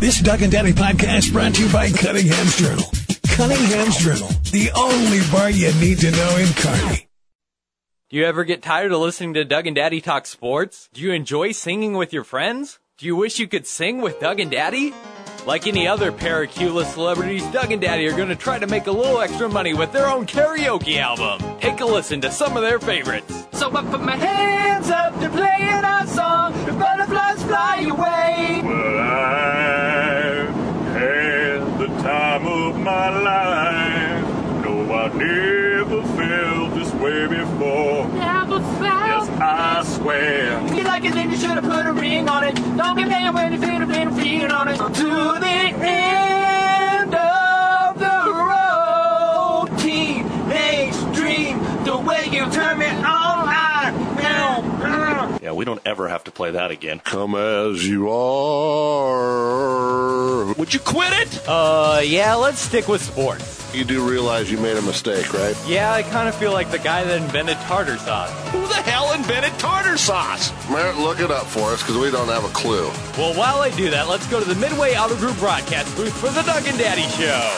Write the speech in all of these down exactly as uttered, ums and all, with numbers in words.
This Doug and Daddy podcast brought to you by Cunningham's Journal. Cunningham's Journal, the only bar you need to know in Kearney. Do you ever get tired of listening to Doug and Daddy talk sports? Do you enjoy singing with your friends? Do you wish you could sing with Doug and Daddy? Like any other pair of Q-list celebrities, Doug and Daddy are going to try to make a little extra money with their own karaoke album. Take a listen to some of their favorites. So I put my hands up to playing our song, the butterflies fly away. Well, I had the time of my life. No, I never felt this way before. Never felt. Yes, I swear. You like it, then you should have put a ring on it. Don't get mad when you feel a little feeling on it. To the end of the road, teenage dream, the way you turn me on. Yeah, we don't ever have to play that again. Come as you are. Would you quit it? Uh, yeah, let's stick with sports. You do realize you made a mistake, right? Yeah, I kind of feel like the guy that invented tartar sauce. Who the hell invented tartar sauce? Merritt, look it up for us because we don't have a clue. Well, while I do that, let's go to the Midway Auto Group broadcast booth for the Doug and Daddy Show.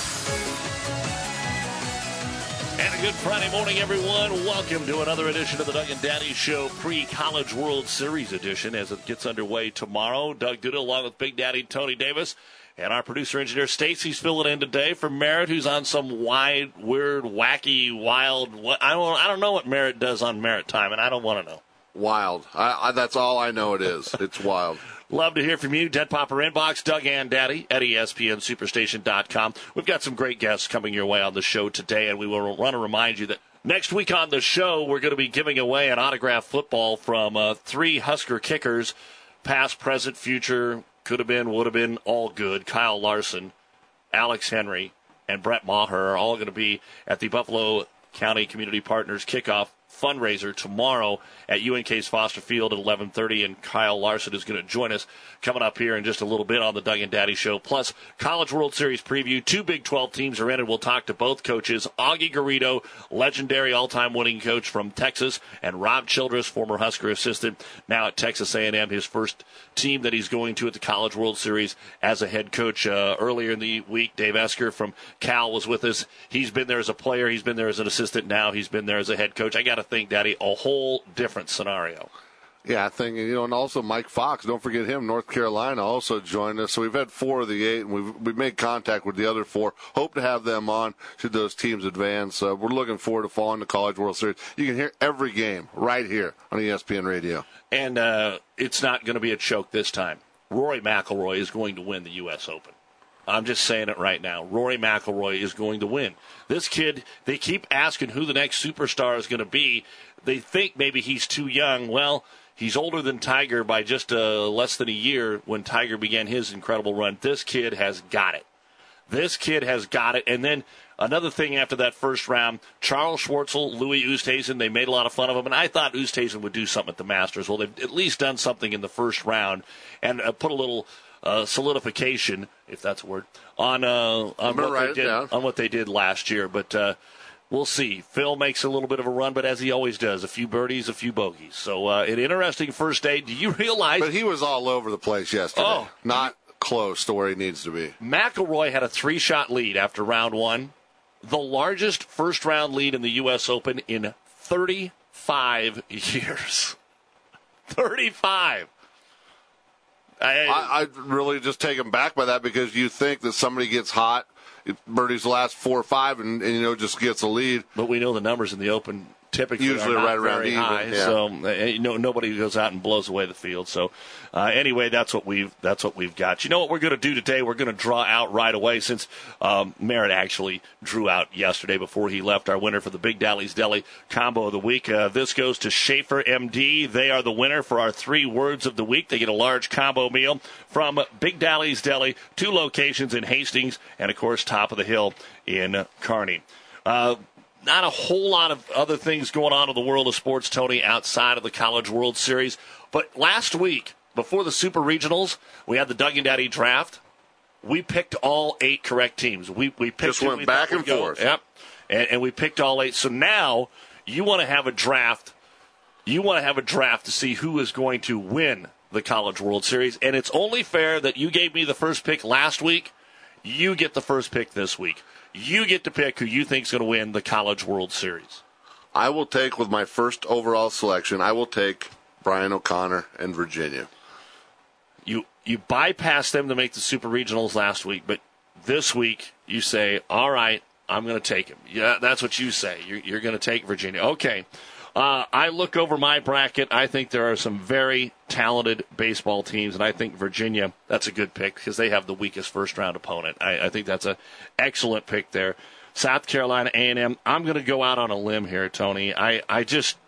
And a good Friday morning, everyone. Welcome to another edition of the Doug and Daddy Show, pre-College World Series edition, as it gets underway tomorrow. Doug Duda along with Big Daddy Tony Davis, and our producer-engineer Stacy's filling in today for Merritt, who's on some wide, weird, wacky, wild. What I don't, I don't know what Merritt does on Merritt time, and I don't want to know. Wild. I, I, that's all I know it is. It's wild. Love to hear from you. Dead Popper Inbox, Doug and Daddy at E S P N Superstation dot com. We've got some great guests coming your way on the show today, and we will want to remind you that next week on the show, we're going to be giving away an autographed football from uh, three Husker kickers, past, present, future, could have been, would have been, all good. Kyle Larson, Alex Henry, and Brett Maher are all going to be at the Buffalo County Community Partners kickoff fundraiser tomorrow at U N K's Foster Field at eleven thirty, and Kyle Larson is going to join us coming up here in just a little bit on the Doug and Daddy Show. Plus, College World Series preview. Two Big twelve teams are in, and we'll talk to both coaches. Augie Garrido, legendary all-time winning coach from Texas, and Rob Childress, former Husker assistant, now at Texas A and M, his first team that he's going to at the College World Series as a head coach. Uh, earlier in the week, Dave Esker from Cal was with us. He's been there as a player. He's been there as an assistant. Now he's been there as a head coach. I got to think, Daddy, a whole different scenario. Yeah, I think, you know, and also Mike Fox, don't forget him, North Carolina also joined us. So we've had four of the eight, and we've, we've made contact with the other four. Hope to have them on should those teams advance. Uh, we're looking forward to following the College World Series. You can hear every game right here on E S P N Radio. And uh, it's not going to be a choke this time. Rory McIlroy is going to win the U S Open. I'm just saying it right now. Rory McIlroy is going to win. This kid, they keep asking who the next superstar is going to be. They think maybe he's too young. Well, he's older than Tiger by just uh, less than a year when Tiger began his incredible run. This kid has got it. This kid has got it. And then another thing after that first round, Charles Schwartzel, Louis Oosthuizen, they made a lot of fun of him. And I thought Oosthuizen would do something at the Masters. Well, they've at least done something in the first round and uh, put a little uh, solidification, if that's a word, on uh, on, what they did, on what they did last year. But uh, we'll see. Phil makes a little bit of a run, but as he always does, a few birdies, a few bogeys. So uh, an interesting first day. Do you realize? But he was all over the place yesterday. Oh, Not close to where he needs to be. McIlroy had a three-shot lead after round one, the largest first-round lead in the U S Open in thirty-five years. thirty-five. I, I, I really just taken back by that because you think that somebody gets hot, birdies the last four or five, and, and you know just gets a lead. But we know the numbers in the Open typically usually are not right around very even, high, yeah. so uh, you know nobody goes out and blows away the field. So uh, anyway, that's what we've that's what we've got. You know what we're going to do today? We're going to draw out right away since um, Merritt actually drew out yesterday before he left. Our winner for the Big Dally's Deli Combo of the Week. Uh, this goes to Schaefer M D. They are the winner for our three words of the week. They get a large combo meal from Big Dally's Deli, two locations in Hastings and of course top of the hill in Kearney. Uh, Not a whole lot of other things going on in the world of sports, Tony, outside of the College World Series. But last week, before the Super Regionals, we had the Doug and Daddy draft. We picked all eight correct teams. We we picked just went we back and go. forth. Yep, and, and we picked all eight. So now you want to have a draft. You want to have a draft to see who is going to win the College World Series. And it's only fair that you gave me the first pick last week. You get the first pick this week. You get to pick who you think is going to win the College World Series. I will take, with my first overall selection, I will take Brian O'Connor and Virginia. You you bypassed them to make the Super Regionals last week, but this week you say, all right, I'm going to take him. Yeah, that's what you say. You're, you're going to take Virginia. Okay. Uh, I look over my bracket. I think there are some very talented baseball teams, and I think Virginia, that's a good pick because they have the weakest first-round opponent. I, I think that's an excellent pick there. South Carolina A and M, I'm going to go out on a limb here, Tony. I, I just,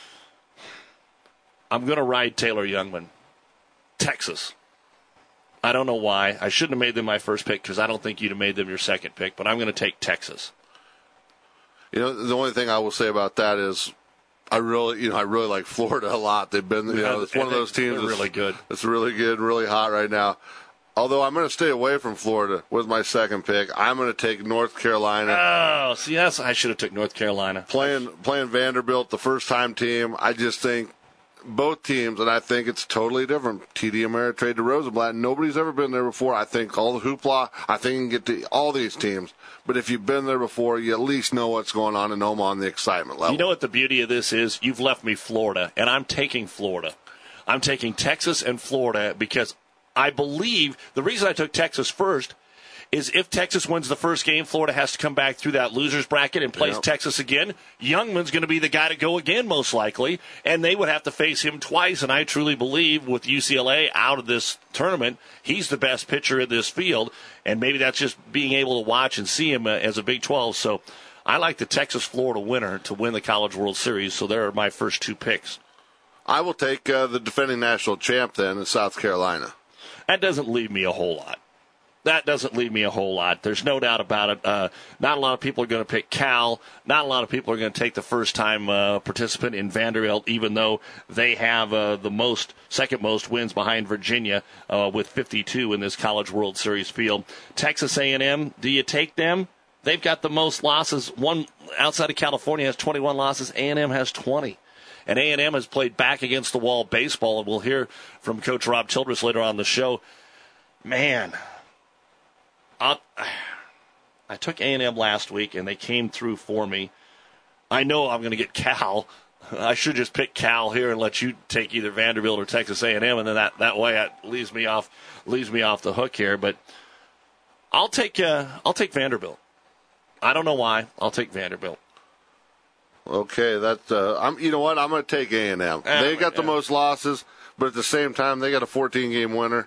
I'm going to ride Taylor Youngman. Texas. I don't know why. I shouldn't have made them my first pick because I don't think you'd have made them your second pick, but I'm going to take Texas. You know, the only thing I will say about that is I really, you know, I really like Florida a lot. They've been, you know, it's one of those teams that's really good. It's really good, really hot right now. Although I'm going to stay away from Florida with my second pick, I'm going to take North Carolina. Oh, see, that's I should have took North Carolina. Playing playing Vanderbilt, the first time team. I just think both teams, and I think it's totally different. T D Ameritrade to Rosenblatt. Nobody's ever been there before. I think all the hoopla. I think you can get to all these teams. But if you've been there before, you at least know what's going on in Omaha on the excitement level. You know what the beauty of this is? You've left me Florida, and I'm taking Florida. I'm taking Texas and Florida because I believe the reason I took Texas first is if Texas wins the first game, Florida has to come back through that loser's bracket and plays Yep. Texas again. Youngman's going to be the guy to go again, most likely, and they would have to face him twice. And I truly believe with U C L A out of this tournament, he's the best pitcher in this field, and maybe that's just being able to watch and see him uh, as a Big twelve. So I like the Texas-Florida winner to win the College World Series, so there are my first two picks. I will take uh, the defending national champ then in South Carolina. That doesn't leave me a whole lot. That doesn't leave me a whole lot. There's no doubt about it. Uh, not a lot of people are going to pick Cal. Not a lot of people are going to take the first-time uh, participant in Vanderbilt, even though they have uh, the most, second most wins behind Virginia uh, with fifty-two in this College World Series field. Texas A and M, do you take them? They've got the most losses. One outside of California has twenty-one losses. A and M has twenty. And A and M has played back against the wall baseball, and we'll hear from Coach Rob Childress later on the show. Man, I'll, I took A and M last week, and they came through for me. I know I'm going to get Cal. I should just pick Cal here and let you take either Vanderbilt or Texas A and M, and then that, that way it leaves me off leaves me off the hook here. But I'll take uh, I'll take Vanderbilt. I don't know why. I'll take Vanderbilt. Okay, that's uh, I'm. You know what? I'm going to take A and M. Ah, They got the yeah. most losses, but at the same time, they got a fourteen-game winner.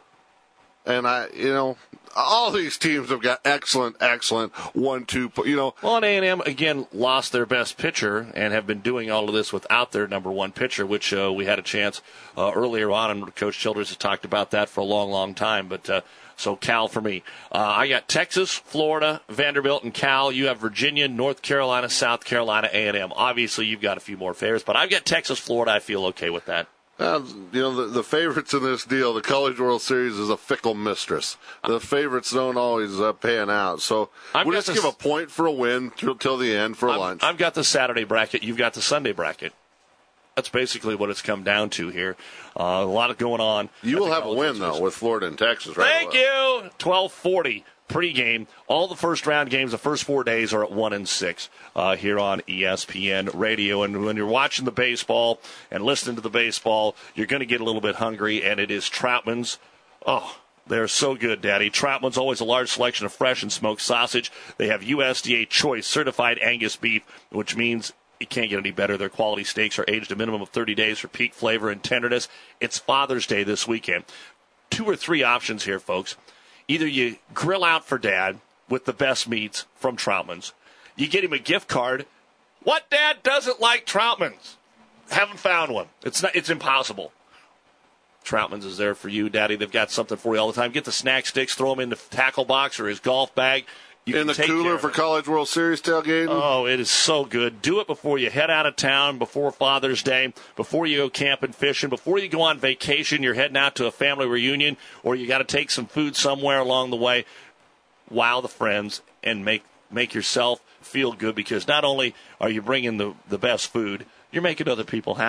And I, you know, all these teams have got excellent, excellent one-two. You know, Well, and A and M, again, lost their best pitcher and have been doing all of this without their number one pitcher, which uh, we had a chance uh, earlier on, and Coach Childress has talked about that for a long, long time. But uh, so Cal for me. Uh, I got Texas, Florida, Vanderbilt, and Cal. You have Virginia, North Carolina, South Carolina, A and M. Obviously, you've got a few more favorites, but I've got Texas, Florida. I feel okay with that. Uh, you know, the, the favorites in this deal, the College World Series is a fickle mistress. The favorites don't always uh, pan out. So I've we'll got just this- give a point for a win till, till the end for I've, lunch. I've got the Saturday bracket. You've got the Sunday bracket. That's basically what it's come down to here. Uh, a lot of going on. you at will the have a College win, World Series. though, with Florida and Texas, right? Thank you. twelve forty pregame. All the first round games, the first four days are at one and six uh, here on E S P N Radio. And when you're watching the baseball and listening to the baseball, you're going to get a little bit hungry. And it is Troutman's. Oh, they're so good, Daddy. Troutman's always a large selection of fresh and smoked sausage. They have U S D A Choice certified Angus beef, which means it can't get any better. Their quality steaks are aged a minimum of thirty days for peak flavor and tenderness. It's Father's Day this weekend. Two or three options here, folks. Either you grill out for Dad with the best meats from Troutman's. You get him a gift card. What dad doesn't like Troutman's? Haven't found one. It's not. It's impossible. Troutman's is there for you, Daddy. They've got something for you all the time. Get the snack sticks, throw them in the tackle box or his golf bag. You In can the take care cooler of for it. College World Series tailgating? Oh, it is so good. Do it before you head out of town, before Father's Day, before you go camping, fishing, before you go on vacation, you're heading out to a family reunion, or you got to take some food somewhere along the way. Wow the friends and make make yourself feel good, because not only are you bringing the, the best food, you're making other people happy.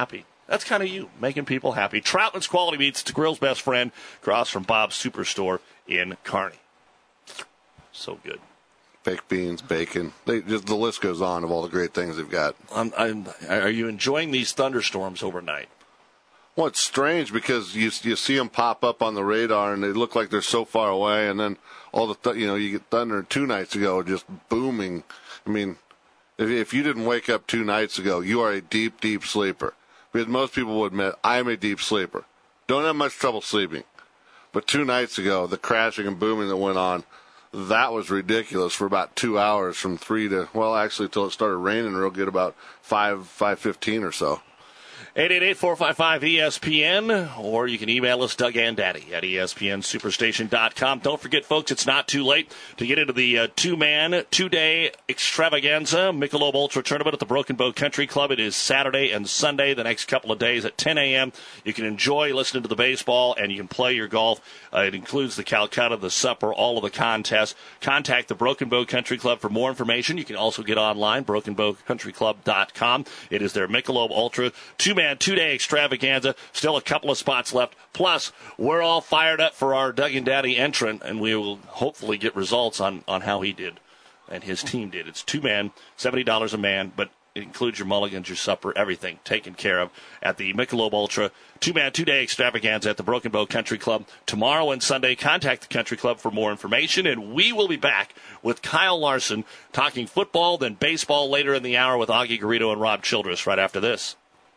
That's kind of you, making people happy. Troutman's Quality Meats, the grill's best friend, across from Bob's Superstore in Kearney. So good. Baked beans, bacon. They, just, the list goes on of all the great things they've got. I'm, I'm, are you enjoying these thunderstorms overnight? Well, it's strange because you you see them pop up on the radar and they look like they're so far away, and then all the th- you know you get thunder two nights ago just booming. I mean, if, if you didn't wake up two nights ago, you are a deep, deep sleeper. Because most people would admit I am a deep sleeper. Don't have much trouble sleeping, but two nights ago the crashing and booming that went on, that was ridiculous for about two hours from three to well actually till it started raining real good about five five fifteen or so. eight eight eight, four five five, E S P N, or you can email us, Doug and Daddy, at E S P N Superstation dot com. Don't forget, folks, it's not too late to get into the uh, two-man, two-day extravaganza Michelob Ultra Tournament at the Broken Bow Country Club. It is Saturday and Sunday, the next couple of days at ten a.m. You can enjoy listening to the baseball, and you can play your golf. Uh, it includes the Calcutta, the supper, all of the contests. Contact the Broken Bow Country Club for more information. You can also get online, broken bow country club dot com. It is their Michelob Ultra two-man, two-day extravaganza. Still a couple of spots left. Plus, we're all fired up for our Doug and Daddy entrant, and we will hopefully get results on, on how he did and his team did. It's two-man, seventy dollars a man, but it includes your mulligans, your supper, everything taken care of at the Michelob Ultra two-man, two-day extravaganza at the Broken Bow Country Club. Tomorrow and Sunday, contact the Country Club for more information, and we will be back with Kyle Larson talking football, then baseball later in the hour with Augie Garrido and Rob Childress right after this.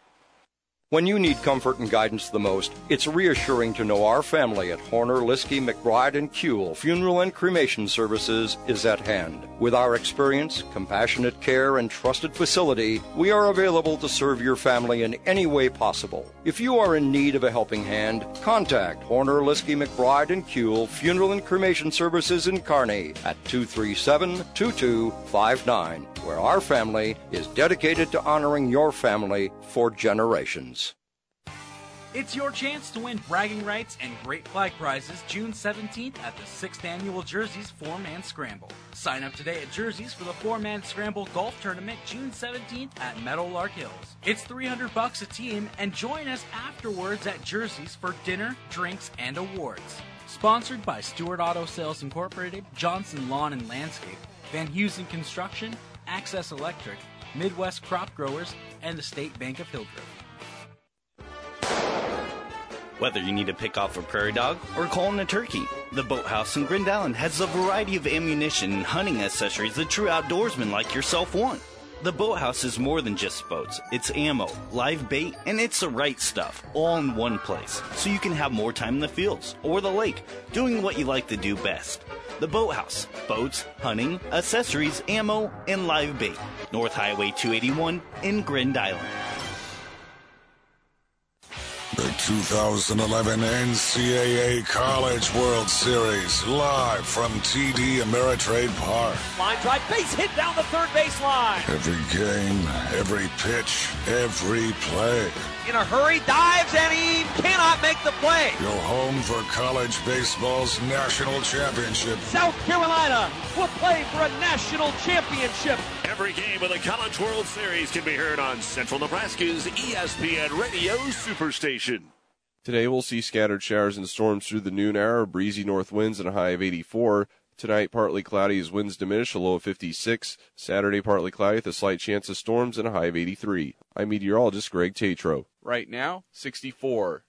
When you need comfort and guidance the most, it's reassuring to know our family at Horner, Liskey, McBride, and Kuehl Funeral and Cremation Services is at hand. With our experience, compassionate care, and trusted facility, we are available to serve your family in any way possible. If you are in need of a helping hand, contact Horner, Liskey, McBride, and Kuehl Funeral and Cremation Services in Kearney at two three seven, two two five nine, where our family is dedicated to honoring your family for generations. It's your chance to win bragging rights and great flag prizes June seventeenth at the sixth Annual Jerseys four-Man Scramble. Sign up today at Jerseys for the four-Man Scramble Golf Tournament June seventeenth at Meadowlark Hills. It's three hundred bucks a team, and join us afterwards at Jerseys for dinner, drinks, and awards. Sponsored by Stewart Auto Sales Incorporated, Johnson Lawn and Landscape, Van Heusen Construction, Access Electric, Midwest Crop Growers, and the State Bank of Hildreth. Whether you need to pick off a prairie dog or call in a turkey, the Boathouse in Grand Island has a variety of ammunition and hunting accessories that true outdoorsmen like yourself want. The Boathouse is more than just boats. It's ammo, live bait, and it's the right stuff, all in one place, so you can have more time in the fields or the lake, doing what you like to do best. The Boathouse. Boats, hunting, accessories, ammo, and live bait. North Highway two eighty-one in Grand Island. The two thousand eleven N C double A College World Series, live from T D Ameritrade Park. Line drive, base hit down the third base line. Every game, every pitch, every play. In a hurry, dives, and he cannot make the play. Go home for college baseball's national championship. South Carolina will play for a national championship. Every game of the College World Series can be heard on Central Nebraska's E S P N Radio Superstation. Today we'll see scattered showers and storms through the noon hour, breezy north winds and a high of eighty-four. Tonight, partly cloudy as winds diminish, a low of fifty-six. Saturday, partly cloudy with a slight chance of storms and a high of eighty-three. I'm meteorologist Greg Tatro. Right now, sixty-four.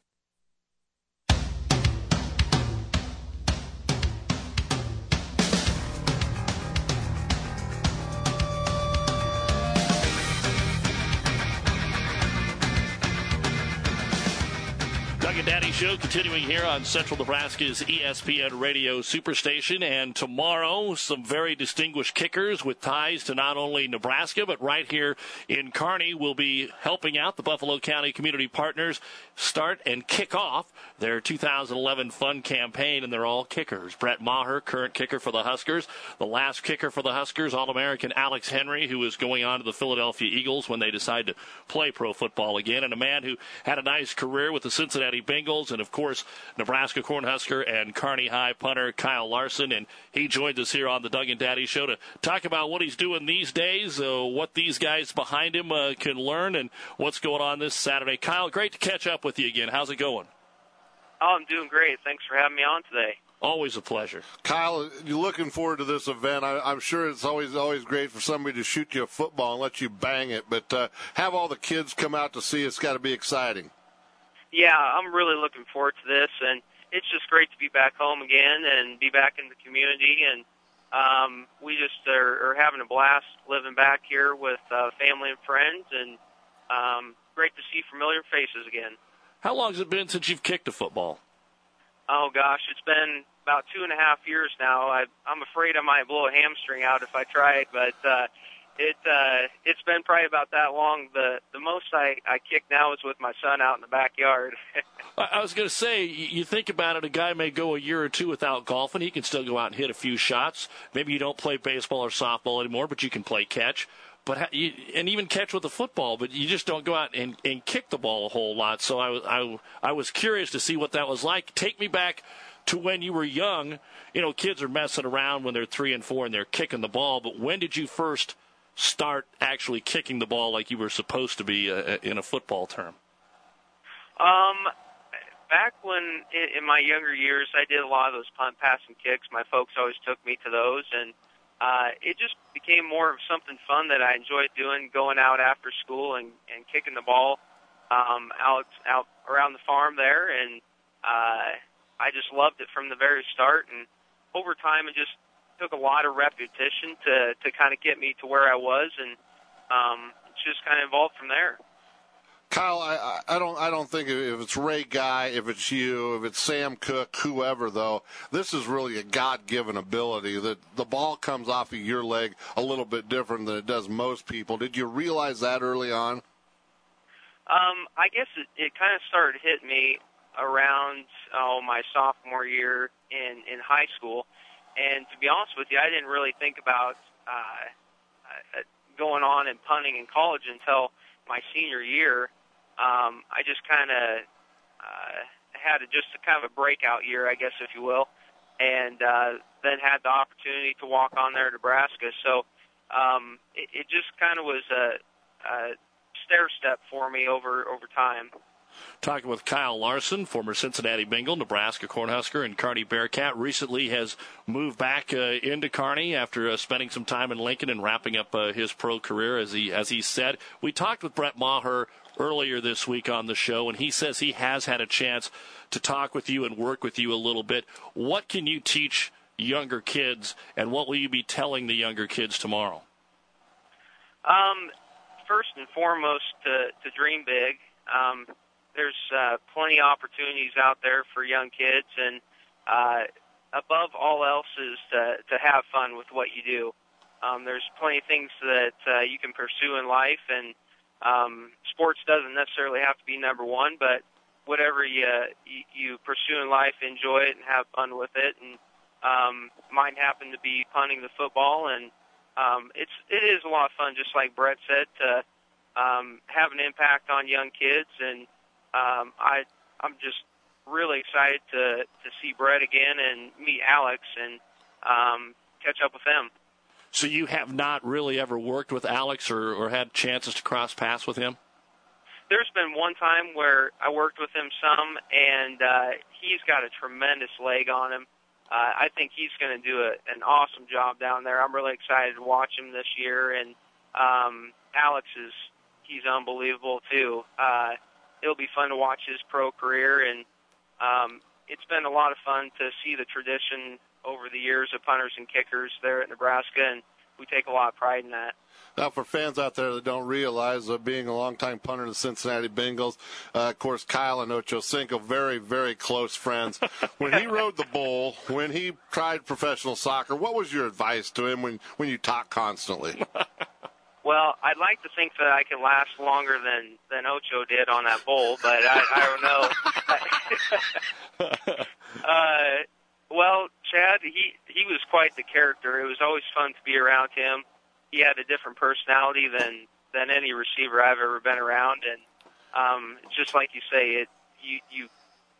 Doug and Daddy Show continuing here on Central Nebraska's E S P N Radio Superstation. And tomorrow, some very distinguished kickers with ties to not only Nebraska, but right here in Kearney will be helping out the Buffalo County Community Partners start and kick off their two thousand eleven fun campaign, and they're all kickers. Brett Maher, current kicker for the Huskers. The last kicker for the Huskers, All-American Alex Henry, who is going on to the Philadelphia Eagles when they decide to play pro football again, and a man who had a nice career with the Cincinnati Cincinnati Bengals, and, of course, Nebraska Cornhusker and Kearney High punter Kyle Larson. And he joins us here on the Doug and Daddy Show to talk about what he's doing these days, uh, what these guys behind him uh, can learn, and what's going on this Saturday. Kyle, great to catch up with you again. How's it going? Oh, I'm doing great. Thanks for having me on today. Always a pleasure. Kyle, you're looking forward to this event. I, I'm sure it's always always great for somebody to shoot you a football and let you bang it, but uh, have all the kids come out to see it's got to be exciting. Yeah, I'm really looking forward to this, and it's just great to be back home again and be back in the community. And um, we just are, are having a blast living back here with uh, family and friends, and um, great to see familiar faces again. How long has it been since you've kicked a football? Oh, gosh, it's been about two and a half years now. I, I'm afraid I might blow a hamstring out if I tried, but uh, it, uh, it's been probably about that long. The the most I, I kick now is with my son out in the backyard. I was going to say, you think about it, a guy may go a year or two without golfing. He can still go out and hit a few shots. Maybe you don't play baseball or softball anymore, but you can play catch. But you, and even catch with a football, but you just don't go out and, and kick the ball a whole lot. So I, I, I was curious to see what that was like. Take me back to when you were young. You know, kids are messing around when they're three and four and they're kicking the ball. But when did you first start actually kicking the ball like you were supposed to be uh, in a football term? Um, back when in, in my younger years, I did a lot of those punt, pass, and kicks. My folks always took me to those, and Uh, it just became more of something fun that I enjoyed doing, going out after school and, and kicking the ball um, out out around the farm there. And uh, I just loved it from the very start. And over time, it just took a lot of repetition to, to kind of get me to where I was. And um, it's just kind of evolved from there. Kyle, I, I don't I don't think if it's Ray Guy, if it's you, if it's Sam Cook, whoever, though, this is really a God-given ability that the ball comes off of your leg a little bit different than it does most people. Did you realize that early on? Um, I guess it, it kind of started hitting me around oh, my sophomore year in, in high school. And to be honest with you, I didn't really think about uh, going on and punting in college until my senior year. Um, I just kind of uh, had a, just a kind of a breakout year, I guess, if you will, and uh, then had the opportunity to walk on there to Nebraska. So um, it, it just kind of was a, a stair step for me over, over time. Talking with Kyle Larson, former Cincinnati Bengal, Nebraska Cornhusker, and Kearney Bearcat. Recently has moved back uh, into Kearney after uh, spending some time in Lincoln and wrapping up uh, his pro career, as he as he said. We talked with Brett Maher earlier this week on the show, and he says he has had a chance to talk with you and work with you a little bit. What can you teach younger kids, and what will you be telling the younger kids tomorrow? Um, first and foremost, to, to dream big. Um, There's uh, plenty of opportunities out there for young kids, and uh, above all else is to, to have fun with what you do. Um, there's plenty of things that uh, you can pursue in life, and um, sports doesn't necessarily have to be number one, but whatever you, you, you pursue in life, enjoy it and have fun with it. And um, mine happened to be punting the football, and um, it's it is a lot of fun, just like Brett said, to um, have an impact on young kids. And Um, I, I'm just really excited to, to see Brett again and meet Alex and um, catch up with them. So you have not really ever worked with Alex or, or had chances to cross paths with him? There's been one time where I worked with him some, and uh, he's got a tremendous leg on him. Uh, I think he's going to do a, an awesome job down there. I'm really excited to watch him this year, and um, Alex is he's unbelievable too. Uh, It'll be fun to watch his pro career, and um, it's been a lot of fun to see the tradition over the years of punters and kickers there at Nebraska, and we take a lot of pride in that. Now, for fans out there that don't realize, uh, being a longtime punter of the Cincinnati Bengals, uh, of course, Kyle and Ocho Cinco, very, very close friends. When he rode the bull, when he tried professional soccer, what was your advice to him when, when you talk constantly? Well, I'd like to think that I can last longer than, than Ocho did on that bowl, but I, I don't know. uh, well, Chad, he, he was quite the character. It was always fun to be around him. He had a different personality than, than any receiver I've ever been around, and um, just like you say, it you, you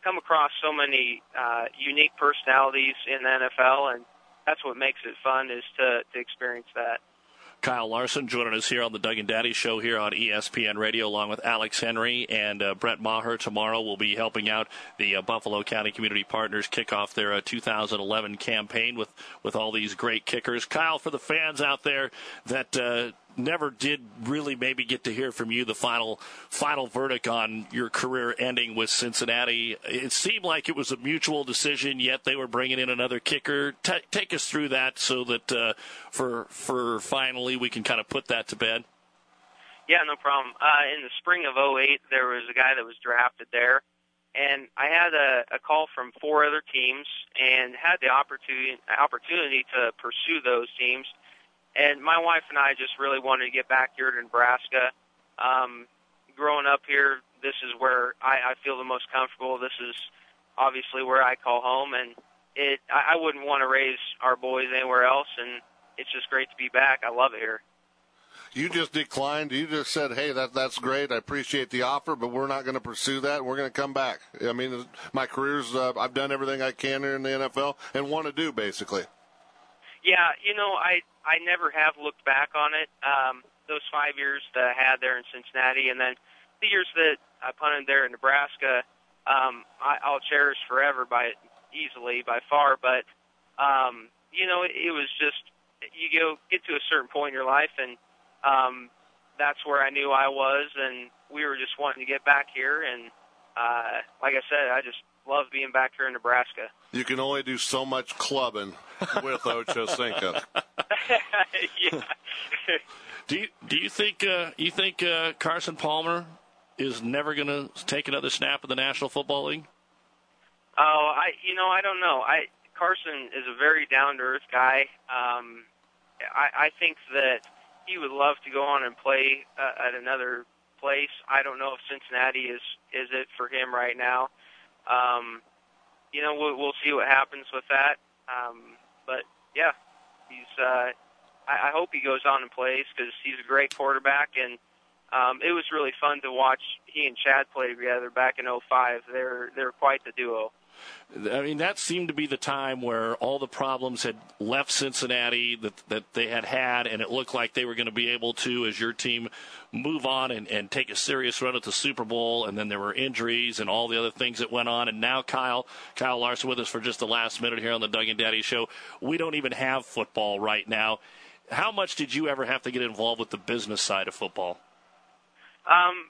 come across so many uh, unique personalities in the N F L, and that's what makes it fun, is to, to experience that. Kyle Larson joining us here on the Doug and Daddy Show here on E S P N Radio, along with Alex Henry and uh, Brett Maher. Tomorrow will be helping out the uh, Buffalo County Community Partners kick off their uh, two thousand eleven campaign with, with all these great kickers. Kyle, for the fans out there that uh, never did really maybe get to hear from you the final final verdict on your career ending with Cincinnati, it seemed like it was a mutual decision, yet they were bringing in another kicker. T- take us through that so that uh, for for finally we can kind of put that to bed. Yeah, no problem. Uh, in the spring of oh eight, there was a guy that was drafted there, and I had a, a call from four other teams and had the opportunity opportunity to pursue those teams. And my wife and I just really wanted to get back here to Nebraska. Um, growing up here, this is where I, I feel the most comfortable. This is obviously where I call home, and it I, I wouldn't want to raise our boys anywhere else, and it's just great to be back. I love it here. You just declined. You just said, hey, that that's great. I appreciate the offer, but we're not going to pursue that. We're going to come back. I mean, my career's, uh, I've done everything I can here in the N F L and want to do, basically. Yeah, you know, I I never have looked back on it. Um, those five years that I had there in Cincinnati, and then the years that I punted there in Nebraska, um, I, I'll cherish forever by easily by far. But um, you know, it, it was just you go get to a certain point in your life, and um, that's where I knew I was, and we were just wanting to get back here. And uh, like I said, I just love being back here in Nebraska. You can only do so much clubbing with Ocho Cinco. Yeah. do you do you think uh, you think uh, Carson Palmer is never going to take another snap in the National Football League? Oh, I you know I don't know. I Carson is a very down to earth guy. Um, I, I think that he would love to go on and play uh, at another place. I don't know if Cincinnati is is it for him right now. Um, you know, we'll, we'll see what happens with that. Um, but yeah, he's. Uh, I, I hope he goes on and plays because he's a great quarterback, and um, it was really fun to watch he and Chad play together back in oh five. They're they're quite the duo. I mean, that seemed to be the time where all the problems had left Cincinnati that, that they had had, and it looked like they were going to be able to, as your team, move on and, and take a serious run at the Super Bowl, and then there were injuries and all the other things that went on. And now Kyle, Kyle Larson with us for just the last minute here on the Doug and Daddy Show. We don't even have football right now. How much did you ever have to get involved with the business side of football? Um.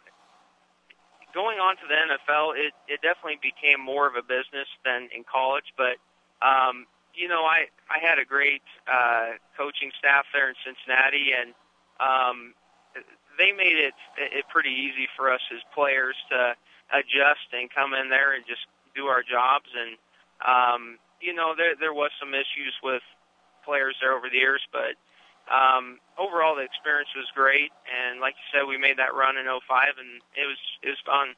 Going on to the N F L, it, it definitely became more of a business than in college. But, um, you know, I, I had a great uh, coaching staff there in Cincinnati, and um, they made it, it pretty easy for us as players to adjust and come in there and just do our jobs. And, um, you know, there, there was some issues with players there over the years, but Um, overall, the experience was great, and like you said, we made that run in oh five, and it was it was fun.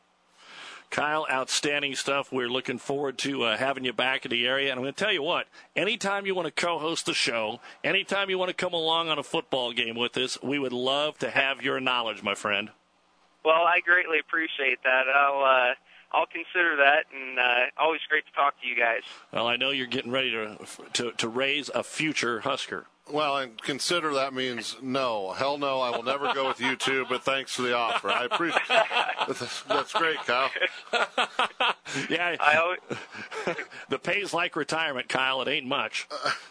Kyle, outstanding stuff. We're looking forward to uh, having you back in the area. And I'm going to tell you what, anytime you want to co-host the show, anytime you want to come along on a football game with us, we would love to have your knowledge, my friend. Well, I greatly appreciate that. I'll uh, I'll consider that, and uh, always great to talk to you guys. Well, I know you're getting ready to to, to raise a future Husker. Well, and consider that means no. Hell no, I will never go with you two, but thanks for the offer. I appreciate that's, that's great, Kyle. Yeah, I always... the pay's like retirement, Kyle. It ain't much.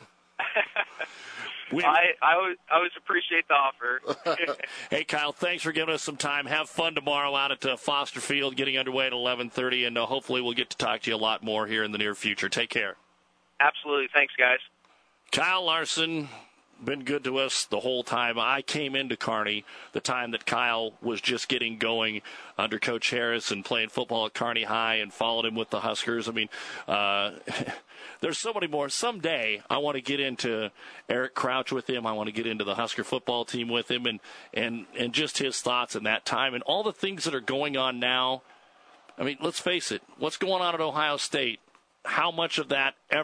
we... I, I, always, I always appreciate the offer. Hey, Kyle, thanks for giving us some time. Have fun tomorrow out at uh, Foster Field, getting underway at eleven thirty, and uh, hopefully we'll get to talk to you a lot more here in the near future. Take care. Absolutely. Thanks, guys. Kyle Larson, been good to us the whole time. I came into Kearney the time that Kyle was just getting going under Coach Harris and playing football at Kearney High, and followed him with the Huskers. I mean, uh, there's so many more. Someday I want to get into Eric Crouch with him. I want to get into the Husker football team with him, and, and, and just his thoughts in that time and all the things that are going on now. I mean, let's face it, what's going on at Ohio State, how much of that ever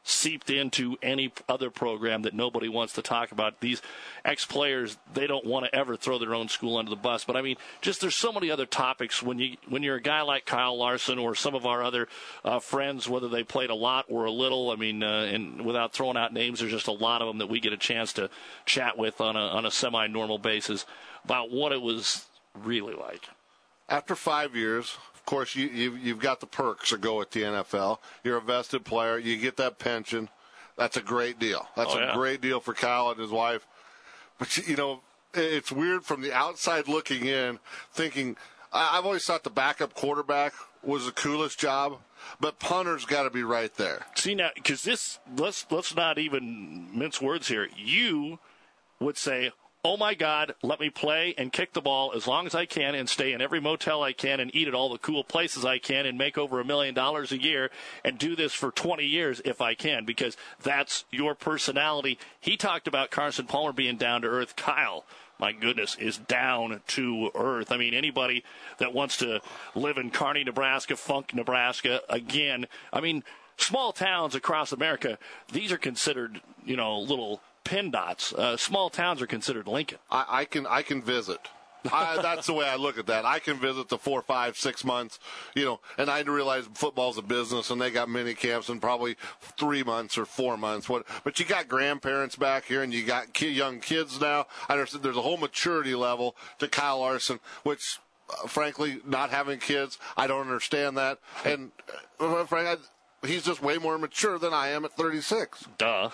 seeped into any other program that nobody wants to talk about. These ex-players, they don't want to ever throw their own school under the bus. But, I mean, just there's so many other topics when, you, when you're a guy like Kyle Larson or some of our other uh, friends, whether they played a lot or a little. I mean, uh, and without throwing out names, there's just a lot of them that we get a chance to chat with on a, on a semi-normal basis about what it was really like. After five years, of course, you, you've, you've got the perks that go with the N F L. You're a vested player. You get that pension. That's a great deal. That's oh, yeah. a great deal for Kyle and his wife. But, you know, it's weird from the outside looking in, thinking, I've always thought the backup quarterback was the coolest job, but punter's got to be right there. See, now, because this, let's, let's not even mince words here. You would say, oh, my God, let me play and kick the ball as long as I can and stay in every motel I can and eat at all the cool places I can and make over a million dollars a year and do this for twenty years if I can, because that's your personality. He talked about Carson Palmer being down to earth. Kyle, my goodness, is down to earth. I mean, anybody that wants to live in Kearney, Nebraska, Funk, Nebraska, again, I mean, small towns across America, these are considered, you know, little pin dots. Uh, small towns are considered Lincoln. I, I can I can visit. I, that's the way I look at that. I can visit the four, five, six months, you know, and I realize football's a business and they got mini camps in probably three months or four months. What? But you got grandparents back here and you got ki- young kids now. I understand there's a whole maturity level to Kyle Larson, which, uh, frankly, not having kids, I don't understand that. And, uh, frankly, I, he's just way more mature than I am at thirty-six. Duh.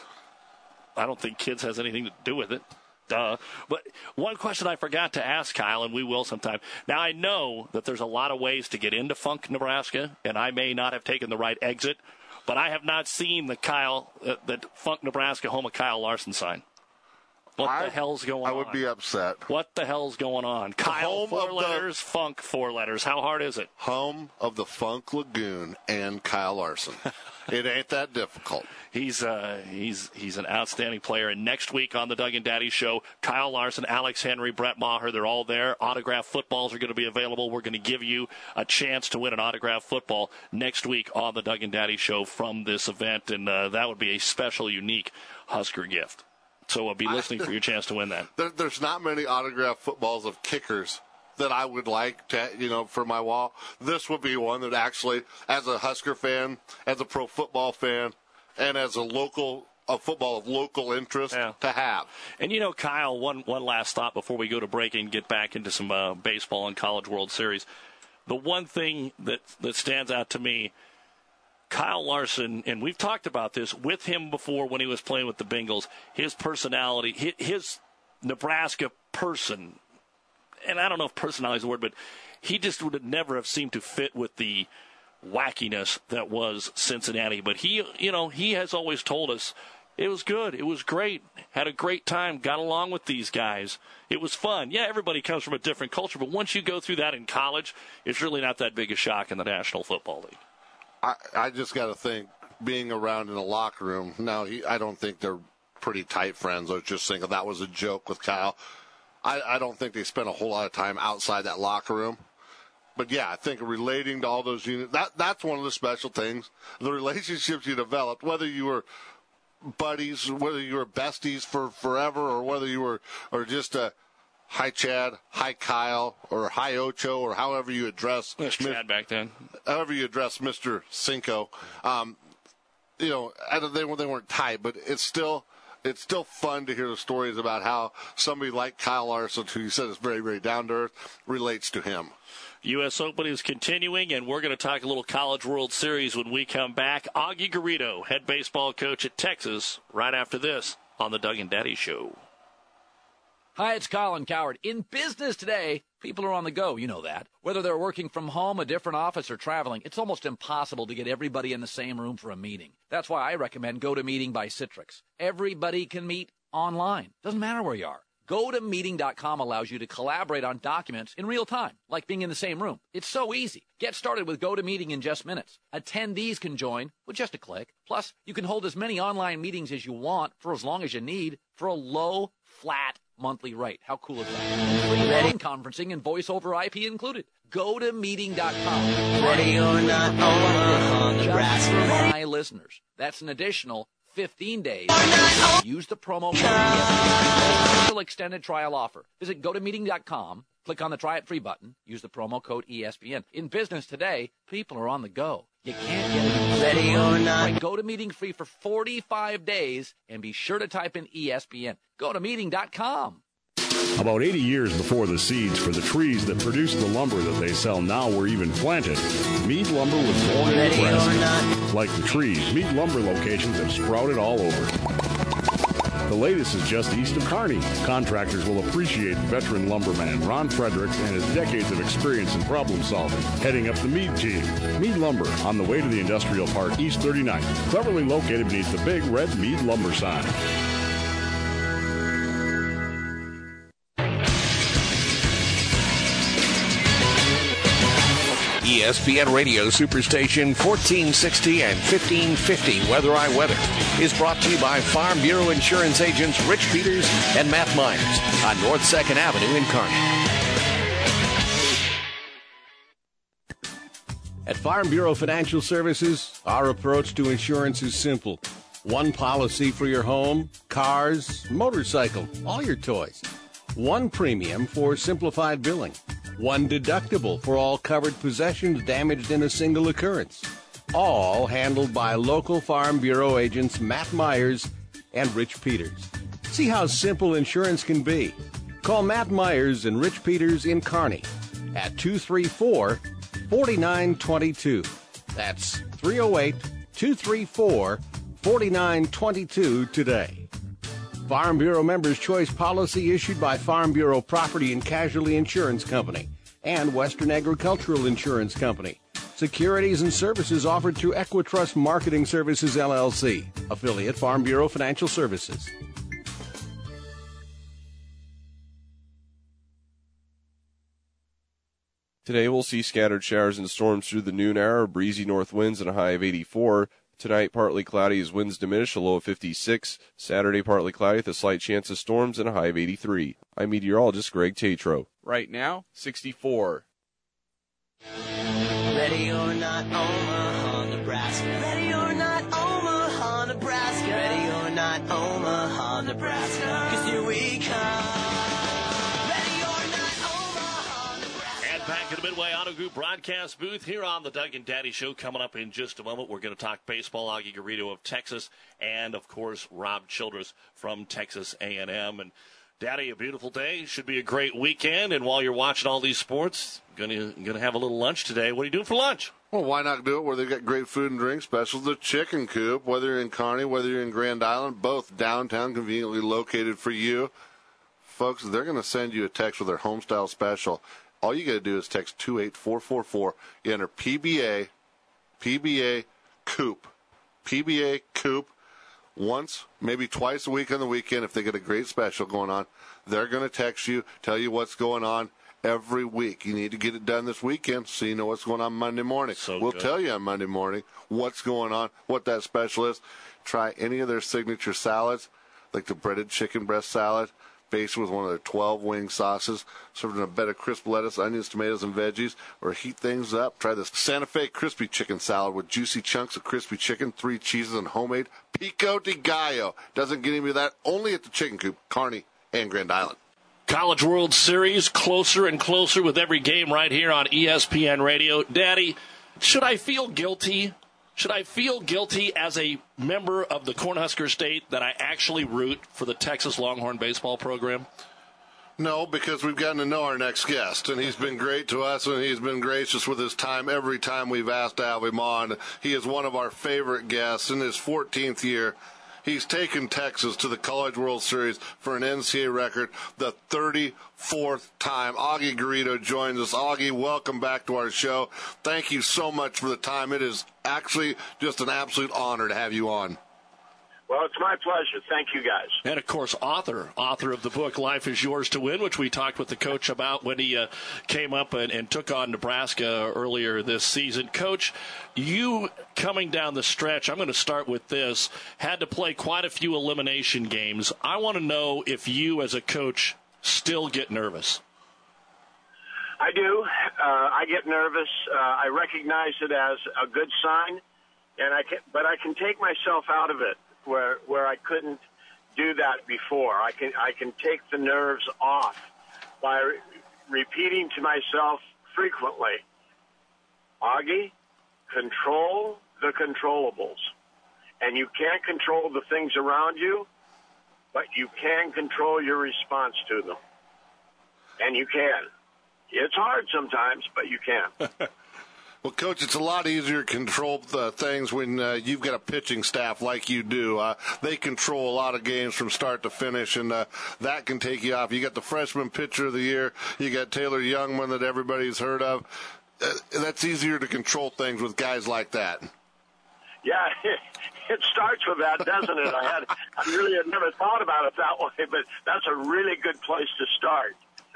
I don't think kids has anything to do with it. Duh. But one question I forgot to ask Kyle, and we will sometime. Now, I know that there's a lot of ways to get into Funk, Nebraska, and I may not have taken the right exit, but I have not seen the Kyle, uh, the Funk, Nebraska home of Kyle Larson sign. What I, the hell's going on? I would on? be upset. What the hell's going on? The Kyle, home four of letters, the, Funk, four letters. How hard is it? Home of the Funk Lagoon and Kyle Larson. It ain't that difficult. He's uh, he's he's an outstanding player. And next week on the Doug and Daddy Show, Kyle Larson, Alex Henry, Brett Maher, they're all there. Autographed footballs are going to be available. We're going to give you a chance to win an autographed football next week on the Doug and Daddy Show from this event. And uh, that would be a special, unique Husker gift. So I'll be listening for your chance to win that. There, there's not many autographed footballs of kickers that I would like to, you know, for my wall. This would be one that actually, as a Husker fan, as a pro football fan, and as a local a football of local interest yeah. to have. And, you know, Kyle, one, one last thought before we go to break and get back into some uh, baseball and College World Series. The one thing that, that stands out to me, Kyle Larson, and we've talked about this with him before when he was playing with the Bengals, his personality, his, his Nebraska person, and I don't know if personality is the word, but he just would have never have seemed to fit with the wackiness that was Cincinnati. But he, you know, he has always told us it was good. It was great. Had a great time. Got along with these guys. It was fun. Yeah, everybody comes from a different culture, but once you go through that in college, it's really not that big a shock in the National Football League. I, I just got to think, being around in a locker room, now he, I don't think they're pretty tight friends. I was just thinking that was a joke with Kyle. I, I don't think they spent a whole lot of time outside that locker room. But, yeah, I think relating to all those units, that, that's one of the special things. The relationships you developed, whether you were buddies, whether you were besties for forever, or whether you were or just a hi Chad, hi Kyle, or hi Ocho, or however you address There's Chad back then. However you address Mister Cinco, um, you know, they they weren't tight, but it's still it's still fun to hear the stories about how somebody like Kyle Larson, who you said is very very down to earth, relates to him. U S Open is continuing, and we're going to talk a little College World Series when we come back. Augie Garrido, head baseball coach at Texas, right after this on the Doug and Daddy Show. Hi, it's Colin Coward. In business today, people are on the go, you know that. Whether they're working from home, a different office, or traveling, it's almost impossible to get everybody in the same room for a meeting. That's why I recommend GoToMeeting by Citrix. Everybody can meet online. Doesn't matter where you are. go to meeting dot com allows you to collaborate on documents in real time, like being in the same room. It's so easy. Get started with GoToMeeting in just minutes. Attendees can join with just a click. Plus, you can hold as many online meetings as you want for as long as you need for a low, flat monthly rate. How cool is that? Free phone conferencing and voice over I P included. Go to meeting dot com. Ready or not, Omaha, Nebraska. Just for my listeners. That's an additional fifteen days. Use the promo code E S P N. Special extended trial offer. Visit go to meeting dot com. Click on the Try It Free button. Use the promo code E S P N. In business today, people are on the go. You can't get it. Ready or not. Right, go to meeting free for forty-five days and be sure to type in E S P N. Go to meeting dot com. About eighty years before the seeds for the trees that produce the lumber that they sell now were even planted, Mead Lumber was born in Nebraska. Like the trees, Mead Lumber locations have sprouted all over. The latest is just east of Kearney. Contractors will appreciate veteran lumberman Ron Fredericks and his decades of experience in problem solving, heading up the Mead team. Mead Lumber, on the way to the Industrial Park, East thirty-ninth, cleverly located beneath the big red Mead Lumber sign. E S P N Radio Superstation fourteen sixty and fifteen fifty Weather I Weather is brought to you by Farm Bureau Insurance agents Rich Peters and Matt Myers on North second Avenue in Kearney. At Farm Bureau Financial Services, our approach to insurance is simple. One policy for your home, cars, motorcycle, all your toys. One premium for simplified billing. One deductible for all covered possessions damaged in a single occurrence. All handled by local Farm Bureau agents Matt Myers and Rich Peters. See how simple insurance can be. Call Matt Myers and Rich Peters in Kearney at two three four, four nine two two. That's three oh eight, two three four, four nine two two today. Farm Bureau Members' Choice policy issued by Farm Bureau Property and Casualty Insurance Company and Western Agricultural Insurance Company. Securities and services offered through Equitrust Marketing Services, L L C, affiliate Farm Bureau Financial Services. Today we'll see scattered showers and storms through the noon hour, breezy north winds and a high of eighty-four. Tonight, partly cloudy as winds diminish, a low of fifty-six. Saturday, partly cloudy with a slight chance of storms and a high of eighty-three. I'm meteorologist Greg Tatro. Right now, sixty-four. Ready or not, Omaha, Nebraska. Ready or not, Omaha, Nebraska. Ready or not, Omaha, Nebraska. 'Cause here we come. Back in the Midway Auto Group broadcast booth here on the Doug and Daddy Show. Coming up in just a moment, we're going to talk baseball. Augie Garrido of Texas, and of course Rob Childress from Texas A and M. And Daddy, a beautiful day. Should be a great weekend. And while you're watching all these sports, going to going to have a little lunch today. What are you doing for lunch? Well, why not do it where they've got great food and drink specials? The Chicken Coop, whether you're in Kearney, whether you're in Grand Island, both downtown, conveniently located for you. Folks, they're going to send you a text with their homestyle special. All you got to do is text two eight four four four. You enter P B A, P B A Coop, P B A Coop. Once, maybe twice a week on the weekend, if they get a great special going on, they're going to text you, tell you what's going on every week. You need to get it done this weekend so you know what's going on Monday morning. So we'll good. tell you on Monday morning what's going on, what that special is. Try any of their signature salads, like the breaded chicken breast salad, based with one of their twelve-wing sauces, served in a bed of crisp lettuce, onions, tomatoes, and veggies, or heat things up. Try this Santa Fe crispy chicken salad with juicy chunks of crispy chicken, three cheeses, and homemade pico de gallo. Doesn't get any of that, only at the Chicken Coop, Kearney, and Grand Island. College World Series closer and closer with every game right here on E S P N Radio. Daddy, should I feel guilty? Should I feel guilty as a member of the Cornhusker State that I actually root for the Texas Longhorn baseball program? No, because we've gotten to know our next guest, and he's been great to us, and he's been gracious with his time every time we've asked to have him on. He is one of our favorite guests in his fourteenth year. He's taken Texas to the College World Series for an N C double A record, the thirty-fourth time. Augie Garrido joins us. Augie, welcome back to our show. Thank you so much for the time. It is actually just an absolute honor to have you on. Well, it's my pleasure. Thank you, guys. And, of course, author, author of the book Life is Yours to Win, which we talked with the coach about when he uh, came up and, and took on Nebraska earlier this season. Coach, you coming down the stretch, I'm going to start with this, had to play quite a few elimination games. I want to know if you as a coach still get nervous? I do. Uh, I get nervous. Uh, I recognize it as a good sign, and I can, but I can take myself out of it where where I couldn't do that before. I can I can take the nerves off by re- repeating to myself frequently, Augie, control the controllables. And you can't control the things around you, but you can control your response to them. And you can. It's hard sometimes, but you can. Well, Coach, it's a lot easier to control the things when uh, you've got a pitching staff like you do. Uh, they control a lot of games from start to finish, and uh, that can take you off. You got the freshman pitcher of the year. You got Taylor Youngman that everybody's heard of. Uh, that's easier to control things with guys like that. Yeah, it starts with that, doesn't it? I had, I really had never thought about it that way, but that's a really good place to start.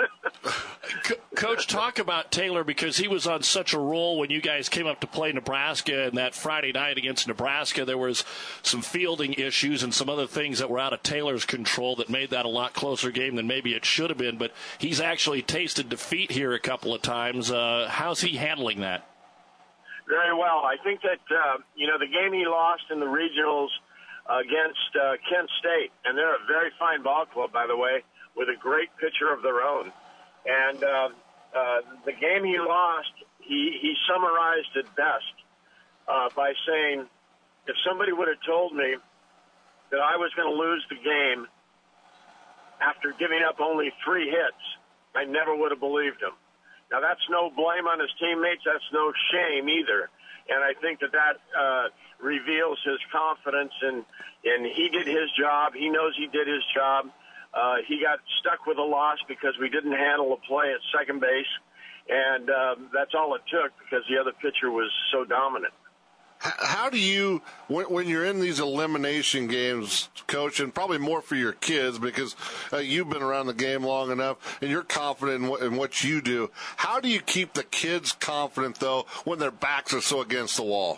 Co- Coach, talk about Taylor, because he was on such a roll when you guys came up to play Nebraska, and that Friday night against Nebraska, there was some fielding issues and some other things that were out of Taylor's control that made that a lot closer game than maybe it should have been, but he's actually tasted defeat here a couple of times. Uh, how's he handling that? Very well. I think that, uh, you know, the game he lost in the regionals against uh, Kent State, and they're a very fine ball club, by the way, with a great pitcher of their own. And uh, uh, the game he lost, he, he summarized it best uh, by saying, if somebody would have told me that I was going to lose the game after giving up only three hits, I never would have believed him. Now, that's no blame on his teammates. That's no shame either. And I think that that uh, reveals his confidence, and, and he did his job. He knows he did his job. Uh, he got stuck with a loss because we didn't handle a play at second base, and um, that's all it took because the other pitcher was so dominant. How do you, when, when you're in these elimination games, Coach, and probably more for your kids because uh, you've been around the game long enough and you're confident in what, in what you do, how do you keep the kids confident, though, when their backs are so against the wall?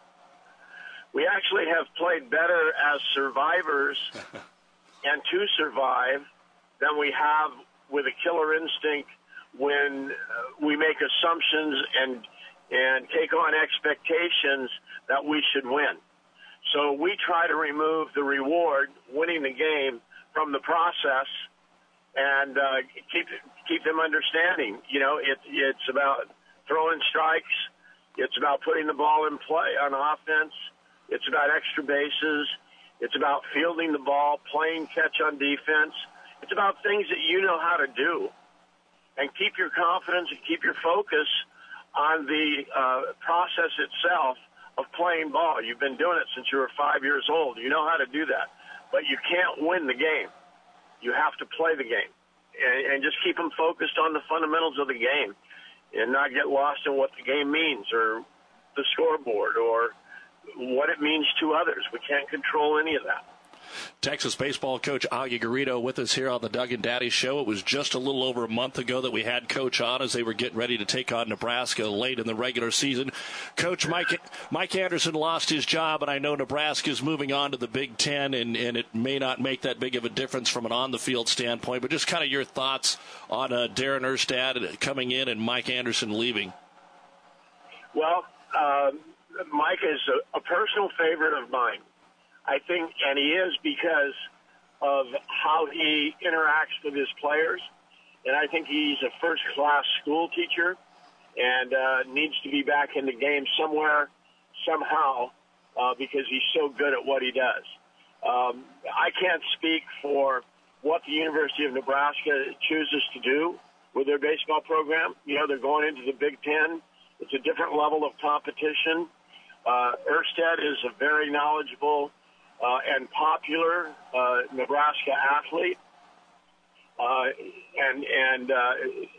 We actually have played better as survivors and to survive than we have with a killer instinct when uh, we make assumptions and and take on expectations that we should win. So we try to remove the reward, winning the game, from the process and uh, keep keep them understanding. You know, it, it's about throwing strikes. It's about putting the ball in play on offense. It's about extra bases. It's about fielding the ball, playing catch on defense. It's about things that you know how to do. And keep your confidence and keep your focus on the uh, process itself of playing ball. You've been doing it since you were five years old. You know how to do that. But you can't win the game. You have to play the game. And, and just keep them focused on the fundamentals of the game and not get lost in what the game means or the scoreboard or what it means to others. We can't control any of that. Texas baseball coach Augie Garrido with us here on the Doug and Daddy Show. It was just a little over a month ago that we had Coach on as they were getting ready to take on Nebraska late in the regular season. Coach, Mike Mike Anderson lost his job, and I know Nebraska's moving on to the Big Ten, and, and it may not make that big of a difference from an on-the-field standpoint, but just kind of your thoughts on uh, Darren Erstad coming in and Mike Anderson leaving. Well, uh, Mike is a, a personal favorite of mine. I think, and he is because of how he interacts with his players. And I think he's a first-class school teacher and uh, needs to be back in the game somewhere, somehow, uh, because he's so good at what he does. Um, I can't speak for what the University of Nebraska chooses to do with their baseball program. You know, they're going into the Big Ten. It's a different level of competition. Uh, Erstad is a very knowledgeable Uh, and popular uh, Nebraska athlete, uh, and and uh,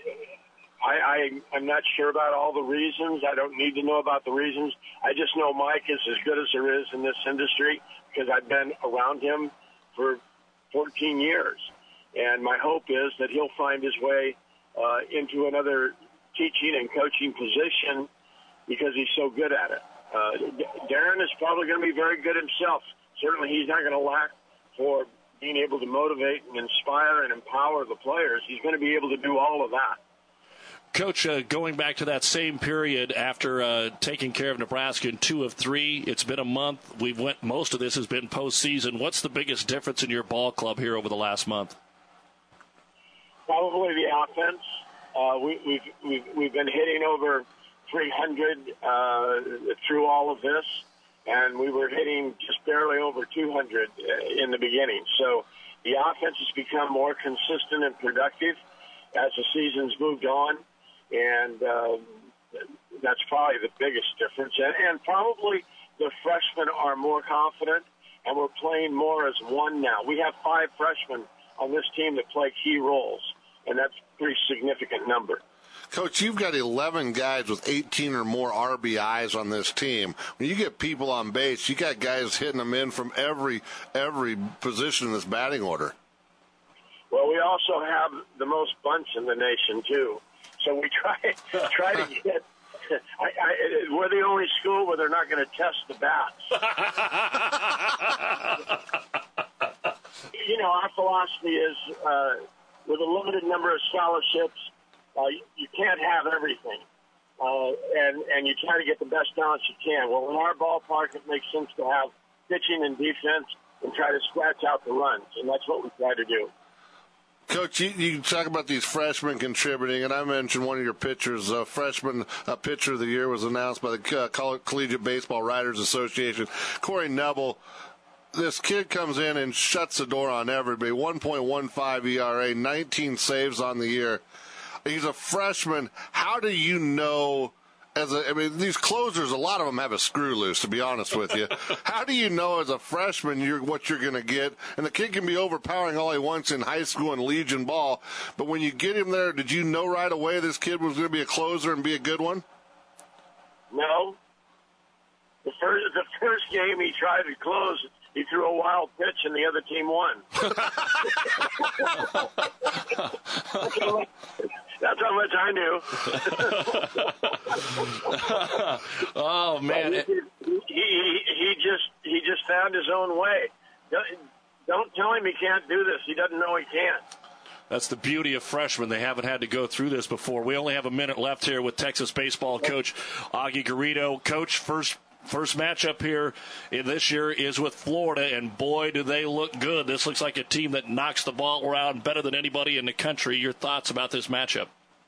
I, I I'm not sure about all the reasons. I don't need to know about the reasons. I just know Mike is as good as there is in this industry because I've been around him for fourteen years, and my hope is that he'll find his way uh, into another teaching and coaching position because he's so good at it. Uh, Darren is probably going to be very good himself. Certainly he's not going to lack for being able to motivate and inspire and empower the players, he's going to be able to do all of that. Coach, uh, going back to that same period after uh, taking care of Nebraska in two of three, it's been a month. We've went. Most of this has been postseason. What's the biggest difference in your ball club here over the last month? Probably the offense. Uh, we, we've, we've we've been hitting over three hundred uh, through all of this, and we were hitting just barely over two hundred in the beginning. So the offense has become more consistent and productive as the season's moved on. And uh, that's probably the biggest difference. And, and probably the freshmen are more confident, and we're playing more as one now. We have five freshmen on this team that play key roles, and that's a pretty significant number. Coach, you've got eleven guys with eighteen or more R B Is on this team. When you get people on base, you got guys hitting them in from every every position in this batting order. Well, we also have the most bunts in the nation, too. So we try try to get. I, I, we're the only school where they're not going to test the bats. You know, our philosophy is uh, with a limited number of scholarships, uh, you, you can't have everything, uh, and and you try to get the best balance you can. Well, in our ballpark, it makes sense to have pitching and defense and try to scratch out the runs, and that's what we try to do. Coach, you, you talk about these freshmen contributing, and I mentioned one of your pitchers. Uh, freshman uh, pitcher of the year was announced by the uh, Coll- Collegiate Baseball Writers Association. Corey Nebel, this kid comes in and shuts the door on everybody. one point one five E R A, nineteen saves on the year. He's a freshman. How do you know? As a, I mean, these closers, a lot of them have a screw loose, to be honest with you. How do you know as a freshman you're, what you're going to get? And the kid can be overpowering all he wants in high school and Legion ball, but when you get him there, did you know right away this kid was going to be a closer and be a good one? No. The first, the first game he tried to close, he threw a wild pitch and the other team won. That's how much I knew. Oh man! He, he, he, he just he just found his own way. Don't, don't tell him he can't do this. He doesn't know he can't. That's the beauty of freshmen. They haven't had to go through this before. We only have a minute left here with Texas baseball coach Augie Garrido. Coach, first first matchup here in this year is with Florida, and boy, do they look good. This looks like a team that knocks the ball around better than anybody in the country. Your thoughts about this matchup?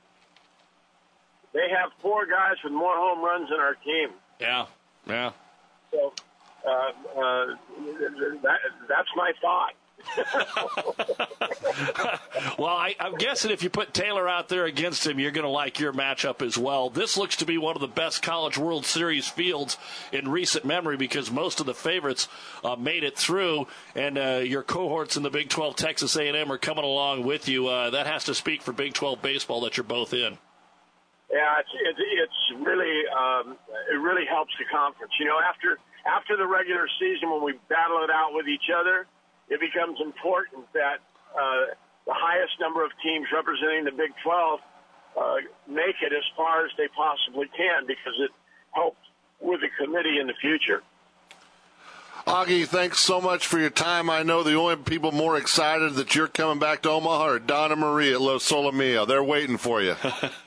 They have four guys with more home runs than our team. Yeah, yeah. So uh, uh, that, that's my thought. Well, I, I'm guessing if you put Taylor out there against him, you're going to like your matchup as well. This looks to be one of the best College World Series fields in recent memory because most of the favorites uh, made it through, and uh, your cohorts in the Big twelve, Texas A and M, are coming along with you. Uh, that has to speak for Big twelve baseball that you're both in. Yeah, it's it's, it's really um, it really helps the conference. You know, after after the regular season, when we battle it out with each other, it becomes important that uh, the highest number of teams representing the Big twelve uh, make it as far as they possibly can because it helps with the committee in the future. Augie, thanks so much for your time. I know the only people more excited that you're coming back to Omaha are Don and Marie at Los Solomillo. They're waiting for you.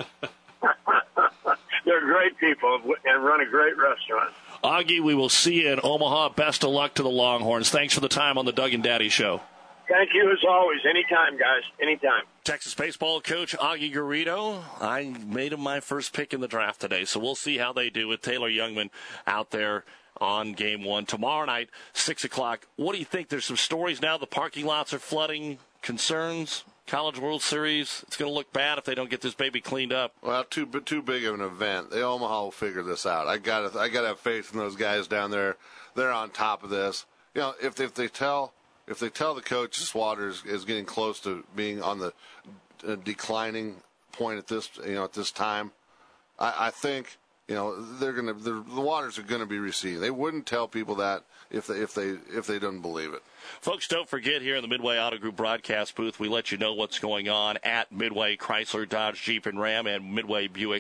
They're great people and run a great restaurant. Augie, we will see you in Omaha. Best of luck to the Longhorns. Thanks for the time on the Doug and Daddy Show. Thank you, as always. Anytime, guys. Anytime. Texas baseball coach Augie Garrido. I made him my first pick in the draft today, so we'll see how they do with Taylor Youngman out there on game one. Tomorrow night, six o'clock. What do you think? There's some stories now. The parking lots are flooding. Concerns? College World Series, it's going to look bad if they don't get this baby cleaned up. Well, too too big of an event. The Omaha will figure this out. I got I got to have faith in those guys down there. They're on top of this. You know, if if they tell if they tell the coach this water is, is getting close to being on the uh, declining point at this you know at this time, I, I think you know they're going to the waters are going to be receding. They wouldn't tell people that if they if they if they didn't believe it. Folks, don't forget here in the Midway Auto Group broadcast booth, we let you know what's going on at Midway Chrysler, Dodge, Jeep, and Ram, and Midway Buick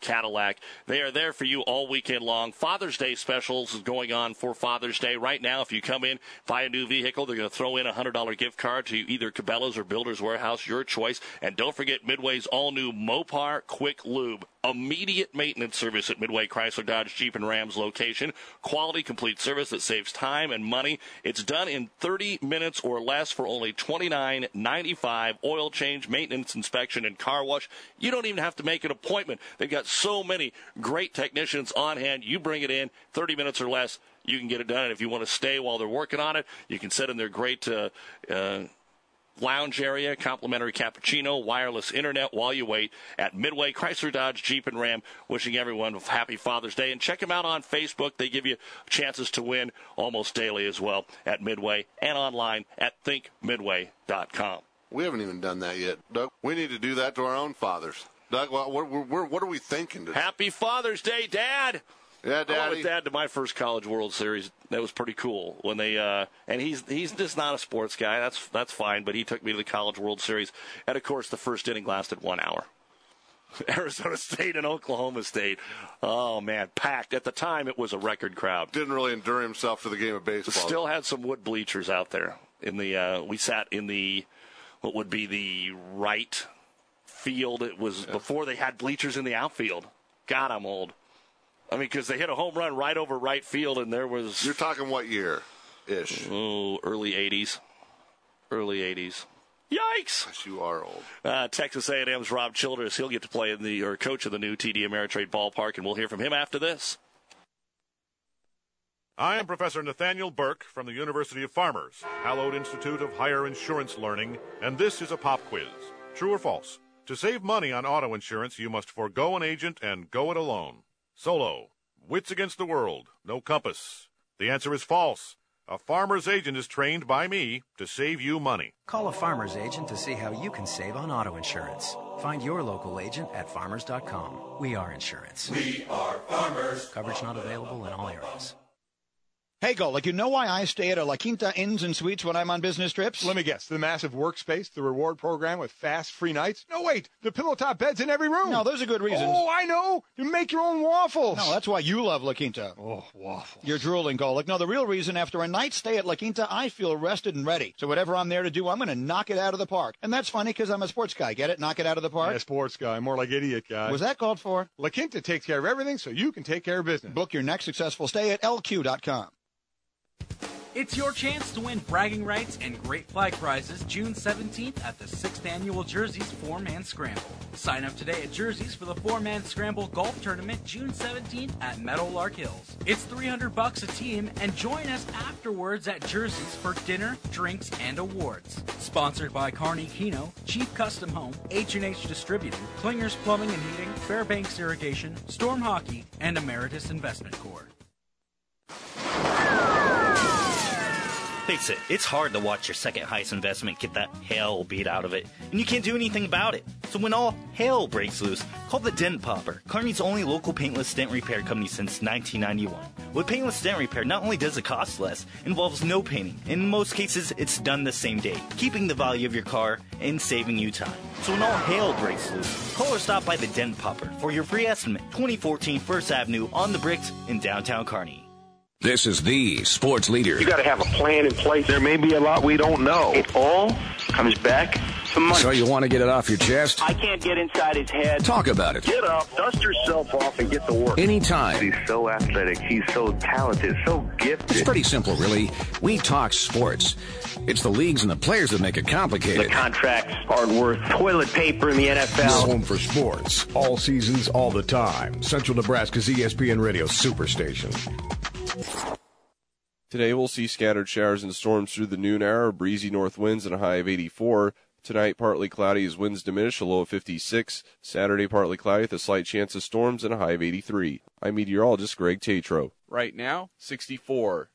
Cadillac. They are there for you all weekend long. Father's Day specials is going on for Father's Day. Right now, if you come in, buy a new vehicle, they're going to throw in a one hundred dollars gift card to either Cabela's or Builder's Warehouse, your choice. And don't forget Midway's all-new Mopar Quick Lube. Immediate maintenance service at Midway Chrysler Dodge Jeep and Rams location. Quality, complete service that saves time and money. It's done in thirty minutes or less for only twenty-nine ninety-five. Oil change, maintenance, inspection, and car wash. You don't even have to make an appointment. They've got so many great technicians on hand. You bring it in, thirty minutes or less, you can get it done. And if you want to stay while they're working on it, you can sit in their great uh, uh, lounge area, complimentary cappuccino, wireless internet while you wait at Midway Chrysler Dodge Jeep and Ram. Wishing everyone a happy Father's Day. And check them out on Facebook. They give you chances to win almost daily as well at Midway and online at think midway dot com. We haven't even done that yet, Doug. We need to do that to our own fathers. Doug, what, what, what, what are we thinking today? Happy Father's Day, Dad! Yeah, Daddy. I went with Dad to my first College World Series. That was pretty cool when they uh, and he's he's just not a sports guy. That's that's fine. But he took me to the College World Series, and of course the first inning lasted one hour. Arizona State and Oklahoma State. Oh man, packed. At the time, it was a record crowd. Didn't really endure himself to the game of baseball. Still had some wood bleachers out there. In the uh, we sat in the what would be the right field. It was yeah. before they had bleachers in the outfield. God, I'm old. I mean, because they hit a home run right over right field, and there was... You're talking what year-ish? Oh, early eighties. Early eighties. Yikes! Yes, you are old. Uh, Texas A and M's Rob Childress, he'll get to play in the, or coach of the new T D Ameritrade ballpark, and we'll hear from him after this. I am Professor Nathaniel Burke from the University of Farmers, Hallowed Institute of Higher Insurance Learning, and this is a pop quiz. True or false? To save money on auto insurance, you must forego an agent and go it alone. Solo. Wits against the world. No compass. The answer is false. A farmer's agent is trained by me to save you money. Call a farmer's agent to see how you can save on auto insurance. Find your local agent at farmers dot com. We are insurance. We are farmers. Coverage not available in all areas. Hey, Go, like, you know why I stay at a La Quinta Inns and Suites when I'm on business trips? Let me guess. The massive workspace, the reward program with fast, free nights? No, wait. The pillow top beds in every room. No, those are good reasons. Oh, I know. You make your own waffles. No, that's why you love La Quinta. Oh, waffles. You're drooling, Go. Like, no, the real reason, after a night stay at La Quinta, I feel rested and ready. So whatever I'm there to do, I'm going to knock it out of the park. And that's funny because I'm a sports guy. Get it? Knock it out of the park? Yeah, sports guy. More like idiot guy. Was that called for? La Quinta takes care of everything so you can take care of business. Book your next successful stay at L Q dot com. It's your chance to win bragging rights and great flag prizes June seventeenth at the sixth Annual Jerseys four-Man Scramble. Sign up today at Jerseys for the four-Man Scramble Golf Tournament June seventeenth at Meadowlark Hills. It's three hundred bucks a team, and join us afterwards at Jerseys for dinner, drinks, and awards. Sponsored by Carney Keno, Chief Custom Home, H and H Distributing, Klingers Plumbing and Heating, Fairbanks Irrigation, Storm Hockey, and Emeritus Investment Corp. Face it, it's hard to watch your second highest investment get that hell beat out of it, and you can't do anything about it. So when all hell breaks loose, call the Dent Popper, Kearney's only local paintless dent repair company since nineteen ninety-one. With paintless dent repair, not only does it cost less, it involves no painting, and in most cases, it's done the same day, keeping the value of your car and saving you time. So when all hell breaks loose, call or stop by the Dent Popper for your free estimate, twenty fourteen First Avenue on the Bricks in downtown Kearney. This is the sports leader. You got to have a plan in place. There may be a lot we don't know. It all comes back to money. So you want to get it off your chest? I can't get inside his head. Talk about it. Get up, dust yourself off, and get to work. Anytime. He's so athletic. He's so talented, so gifted. It's pretty simple, really. We talk sports. It's the leagues and the players that make it complicated. The contracts aren't worth toilet paper in the N F L. Your home for sports. All seasons, all the time. Central Nebraska's E S P N Radio Superstation. Today we'll see scattered showers and storms through the noon hour, breezy north winds and a high of eighty-four. Tonight partly cloudy as winds diminish, a low of fifty-six. Saturday partly cloudy with a slight chance of storms and a high of eighty-three. I'm meteorologist Greg Tatro. Right now, sixty-four.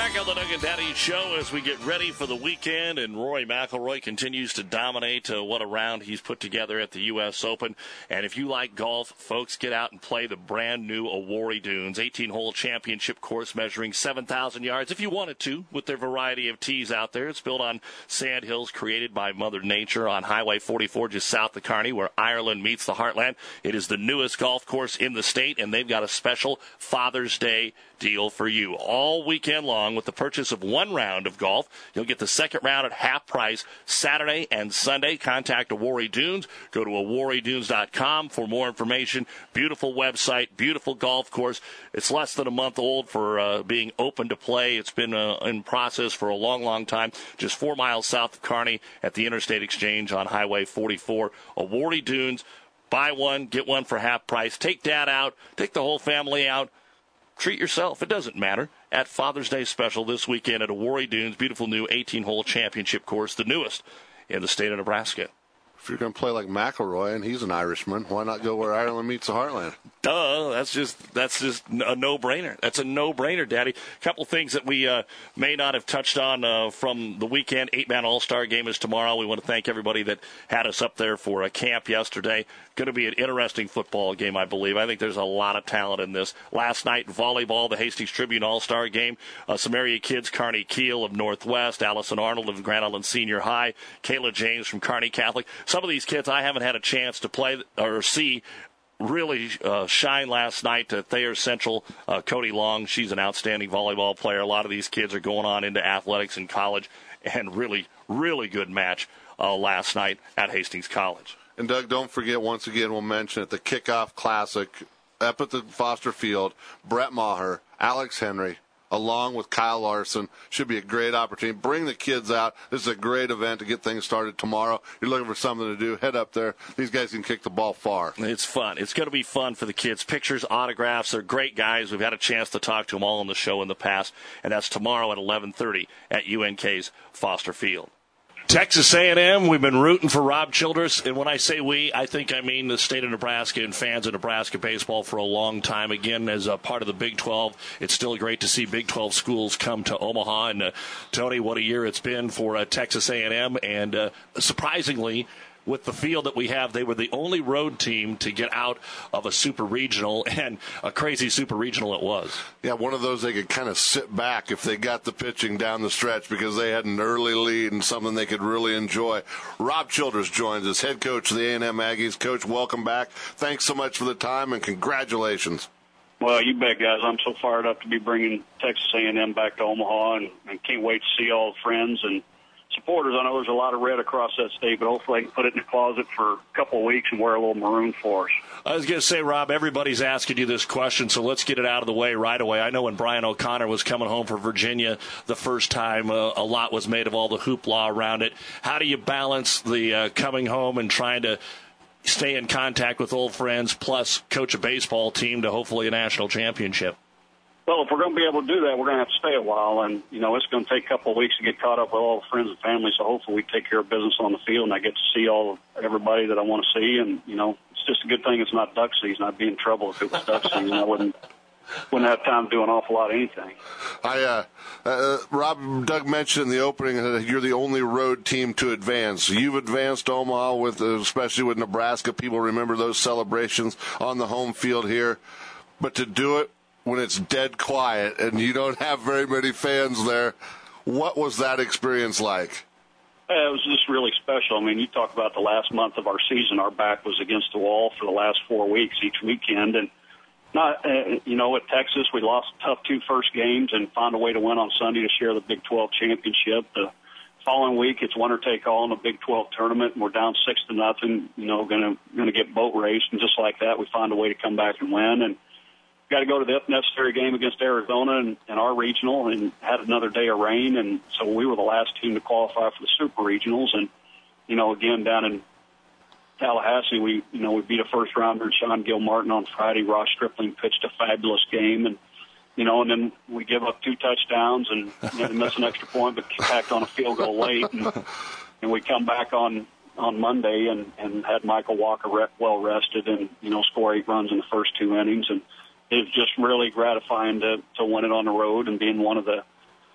Back on the Doug and Daddy Show as we get ready for the weekend, and Rory McIlroy continues to dominate uh, what a round he's put together at the U S Open. And if you like golf, folks, get out and play the brand-new Awarey Dunes, eighteen-hole championship course measuring seven thousand yards, if you wanted to, with their variety of tees out there. It's built on sand hills created by Mother Nature on Highway forty-four just south of Kearney, where Ireland meets the heartland. It is the newest golf course in the state, and they've got a special Father's Day deal for you all weekend long. With the purchase of one round of golf, you'll get the second round at half price Saturday and Sunday. Contact Awarey Dunes. Go to awarey dunes dot com for more information. Beautiful website, beautiful golf course. It's less than a month old for uh, being open to play. It's been uh, in process for a long, long time. Just four miles south of Kearney at the Interstate Exchange on Highway forty-four. Awarey Dunes. Buy one, get one for half price. Take dad out. Take the whole family out. Treat yourself. It doesn't matter. At Father's Day special this weekend at Awarey Dunes, beautiful new eighteen-hole championship course, the newest in the state of Nebraska. If you're going to play like McIlroy, and he's an Irishman, why not go where Ireland meets the heartland? Duh, that's just that's just a no-brainer. That's a no-brainer, Daddy. A couple things that we uh, may not have touched on uh, from the weekend. Eight-man All-Star game is tomorrow. We want to thank everybody that had us up there for a camp yesterday. Going to be an interesting football game, I believe. I think there's a lot of talent in this. Last night, volleyball, the Hastings Tribune All-Star game. Uh, some area kids, Kearney Keel of Northwest, Allison Arnold of Grand Island Senior High, Kayla James from Kearney Catholic. Some of these kids I haven't had a chance to play or see really uh, shine last night at Thayer Central. Uh, Cody Long, she's an outstanding volleyball player. A lot of these kids are going on into athletics in college, and really, really good match uh, last night at Hastings College. And, Doug, don't forget, once again, we'll mention it, the Kickoff Classic up at the Foster Field. Brett Maher, Alex Henry, along with Kyle Larson. Should be a great opportunity. Bring the kids out. This is a great event to get things started tomorrow. You're looking for something to do, head up there. These guys can kick the ball far. It's fun. It's going to be fun for the kids. Pictures, autographs. They're great guys. We've had a chance to talk to them all on the show in the past, and that's tomorrow at eleven thirty at U N K's Foster Field. Texas A and M, we've been rooting for Rob Childress, and when I say we, I think I mean the state of Nebraska and fans of Nebraska baseball for a long time. Again, as a part of the Big twelve, it's still great to see Big twelve schools come to Omaha. And, uh, Tony, what a year it's been for uh, Texas A and M, and uh, surprisingly, with the field that we have, they were the only road team to get out of a super regional, and a crazy super regional it was. Yeah, one of those they could kind of sit back if they got the pitching down the stretch because they had an early lead and something they could really enjoy. Rob Childress joins us, head coach of the A and M Aggies. Coach, welcome back. Thanks so much for the time, and congratulations. Well, you bet, guys. I'm so fired up to be bringing Texas A and M back to Omaha, and, and can't wait to see all the friends and supporters. I know there's a lot of red across that state, but hopefully I can put it in the closet for a couple of weeks and wear a little maroon for us. I was going to say, Rob, everybody's asking you this question, so let's get it out of the way right away. I know when Brian O'Connor was coming home from Virginia the first time, uh, a lot was made of all the hoopla around it. How do you balance the uh, coming home and trying to stay in contact with old friends, plus coach a baseball team to hopefully a national championship? Well, if we're going to be able to do that, we're going to have to stay a while, and, you know, it's going to take a couple of weeks to get caught up with all the friends and family, so hopefully we take care of business on the field, and I get to see all of everybody that I want to see, and, you know, it's just a good thing it's not duck season. I'd be in trouble if it was duck season. I wouldn't wouldn't have time to do an awful lot of anything. I, uh, uh, Rob, Doug mentioned in the opening that you're the only road team to advance. You've advanced to Omaha, with, uh, especially with Nebraska. People remember those celebrations on the home field here, but to do it when it's dead quiet and you don't have very many fans there, what was that experience like? Uh, it was just really special. I mean, you talk about the last month of our season, our back was against the wall for the last four weeks each weekend. And, not, uh, you know, at Texas, we lost tough two first games and found a way to win on Sunday to share the Big twelve championship. The following week, it's winner take all in the Big twelve tournament, and we're down six to nothing, you know, going to going to get boat raced. And just like that, we found a way to come back and win. And got to go to the necessary game against Arizona and, and our regional, and had another day of rain, and so we were the last team to qualify for the super regionals. And, you know, again, down in Tallahassee, we, you know, we beat a first rounder, Sean Gilmartin, on Friday. Ross Stripling pitched a fabulous game, and, you know, and then we give up two touchdowns and you know, miss an extra point, but packed on a field goal late, and, and we come back on on Monday and, and had Michael Walker re- well rested and, you know, score eight runs in the first two innings. And it was just really gratifying to, to win it on the road and being one of the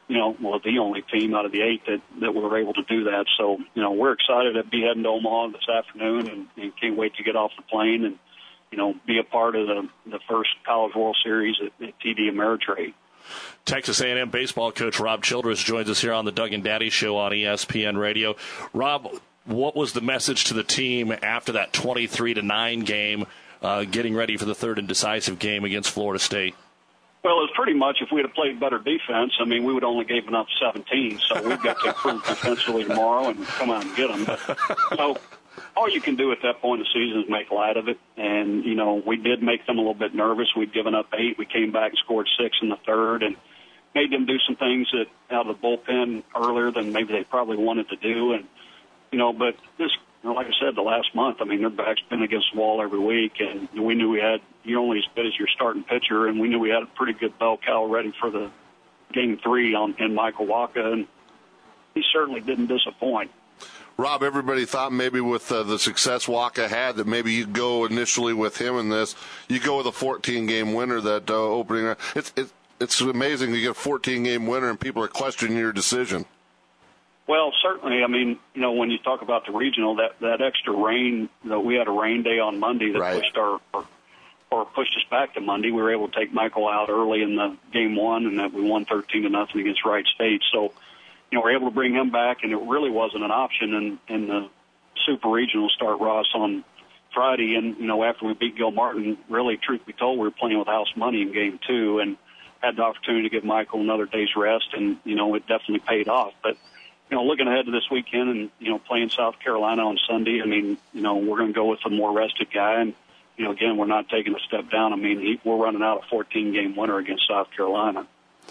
you know, well, the only team out of the eight that, that were able to do that. So, you know, we're excited to be heading to Omaha this afternoon and, and can't wait to get off the plane and, you know, be a part of the, the first College World Series at, at T D Ameritrade. Texas A and M baseball coach Rob Childress joins us here on the Doug and Daddy Show on E S P N Radio. Rob, what was the message to the team after that twenty-three to nine game, uh, getting ready for the third and decisive game against Florida State? Well, it was pretty much if we had played better defense, I mean, we would only given up seventeen, so we've got to improve defensively tomorrow and come out and get them. But, so all you can do at that point of the season is make light of it. And, you know, we did make them a little bit nervous. We'd given up eight. We came back and scored six in the third and made them do some things that out of the bullpen earlier than maybe they probably wanted to do. And, you know, but this, you know, like I said, the last month, I mean, their back's been against the wall every week, and we knew we had, you're only as good as your starting pitcher, and we knew we had a pretty good bell cow ready for the game three on in Michael Wacha, and he certainly didn't disappoint. Rob, everybody thought maybe with uh, the success Wacha had that maybe you'd go initially with him in this. You go with a fourteen-game winner that uh, opening. It's, it's, it's amazing to get a fourteen-game winner, and people are questioning your decision. Well, certainly. I mean, you know, when you talk about the regional, that, that extra rain, you know, we had a rain day on Monday that right. pushed our or, or pushed us back to Monday. We were able to take Michael out early in the game one, and that we won thirteen to nothing against Wright State. So, you know, we're able to bring him back, and it really wasn't an option in, in the Super Regional start Ross on Friday. And, you know, after we beat Gil Martin, really, truth be told, we were playing with house money in game two and had the opportunity to give Michael another day's rest, and, you know, it definitely paid off. But, you know, looking ahead to this weekend and, you know, playing South Carolina on Sunday, I mean, you know, we're going to go with a more rested guy. And, you know, again, we're not taking a step down. I mean, he, we're running out a fourteen-game winner against South Carolina.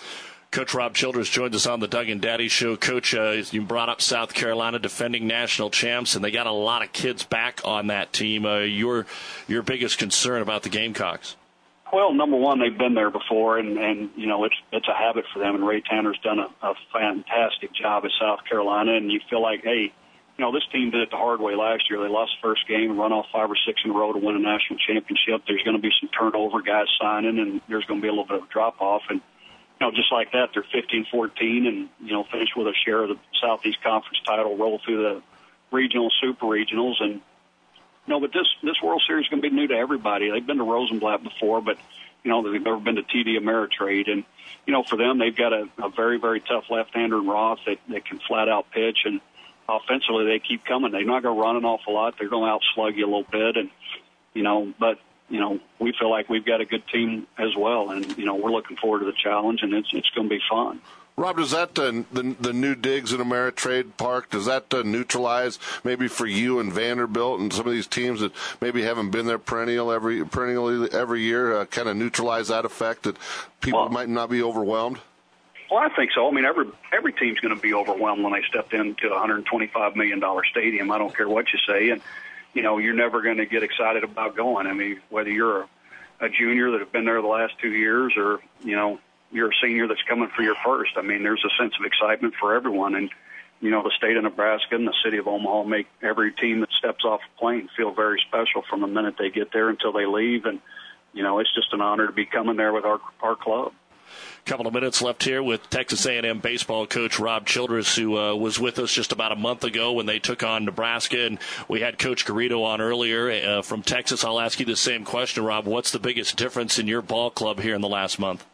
Coach Rob Childress joins us on the Doug and Daddy Show. Coach, uh, you brought up South Carolina, defending national champs, and they got a lot of kids back on that team. Uh, your your biggest concern about the Gamecocks? Well, number one, they've been there before, and, and you know, it's it's a habit for them, and Ray Tanner's done a, a fantastic job at South Carolina, and you feel like, hey, you know, this team did it the hard way last year. They lost the first game and run off five or six in a row to win a national championship. There's going to be some turnover, guys signing, and there's going to be a little bit of a drop-off, and, you know, just like that, they're fifteen fourteen and, you know, finish with a share of the Southeast Conference title, roll through the regional, super regionals, and, no, but this this World Series is going to be new to everybody. They've been to Rosenblatt before, but, you know, they've never been to T D Ameritrade. And, you know, for them, they've got a, a very, very tough left-hander in Roth that, that can flat-out pitch. And offensively, they keep coming. They're not going to run an awful lot. They're going to outslug you a little bit. And, you know, but, you know, we feel like we've got a good team as well. And, you know, we're looking forward to the challenge, and it's it's going to be fun. Rob, does that uh, the the new digs in Ameritrade Park, does that uh, neutralize maybe for you and Vanderbilt and some of these teams that maybe haven't been there perennial every perennially every year, uh, kind of neutralize that effect that people well, might not be overwhelmed? Well, I think so. I mean, every every team's going to be overwhelmed when they step into a one hundred twenty-five million dollars stadium. I don't care what you say, and you know, you're never going to get excited about going. I mean, whether you're a, a junior that have been there the last two years, or you know, you're a senior that's coming for your first. I mean, there's a sense of excitement for everyone. And, you know, the state of Nebraska and the city of Omaha make every team that steps off a plane feel very special from the minute they get there until they leave. And, you know, it's just an honor to be coming there with our, our club. Couple of minutes left here with Texas A and M baseball coach Rob Childress, who uh, was with us just about a month ago when they took on Nebraska, and we had Coach Garrido on earlier uh, from Texas. I'll ask you the same question, Rob. What's the biggest difference in your ball club here in the last month?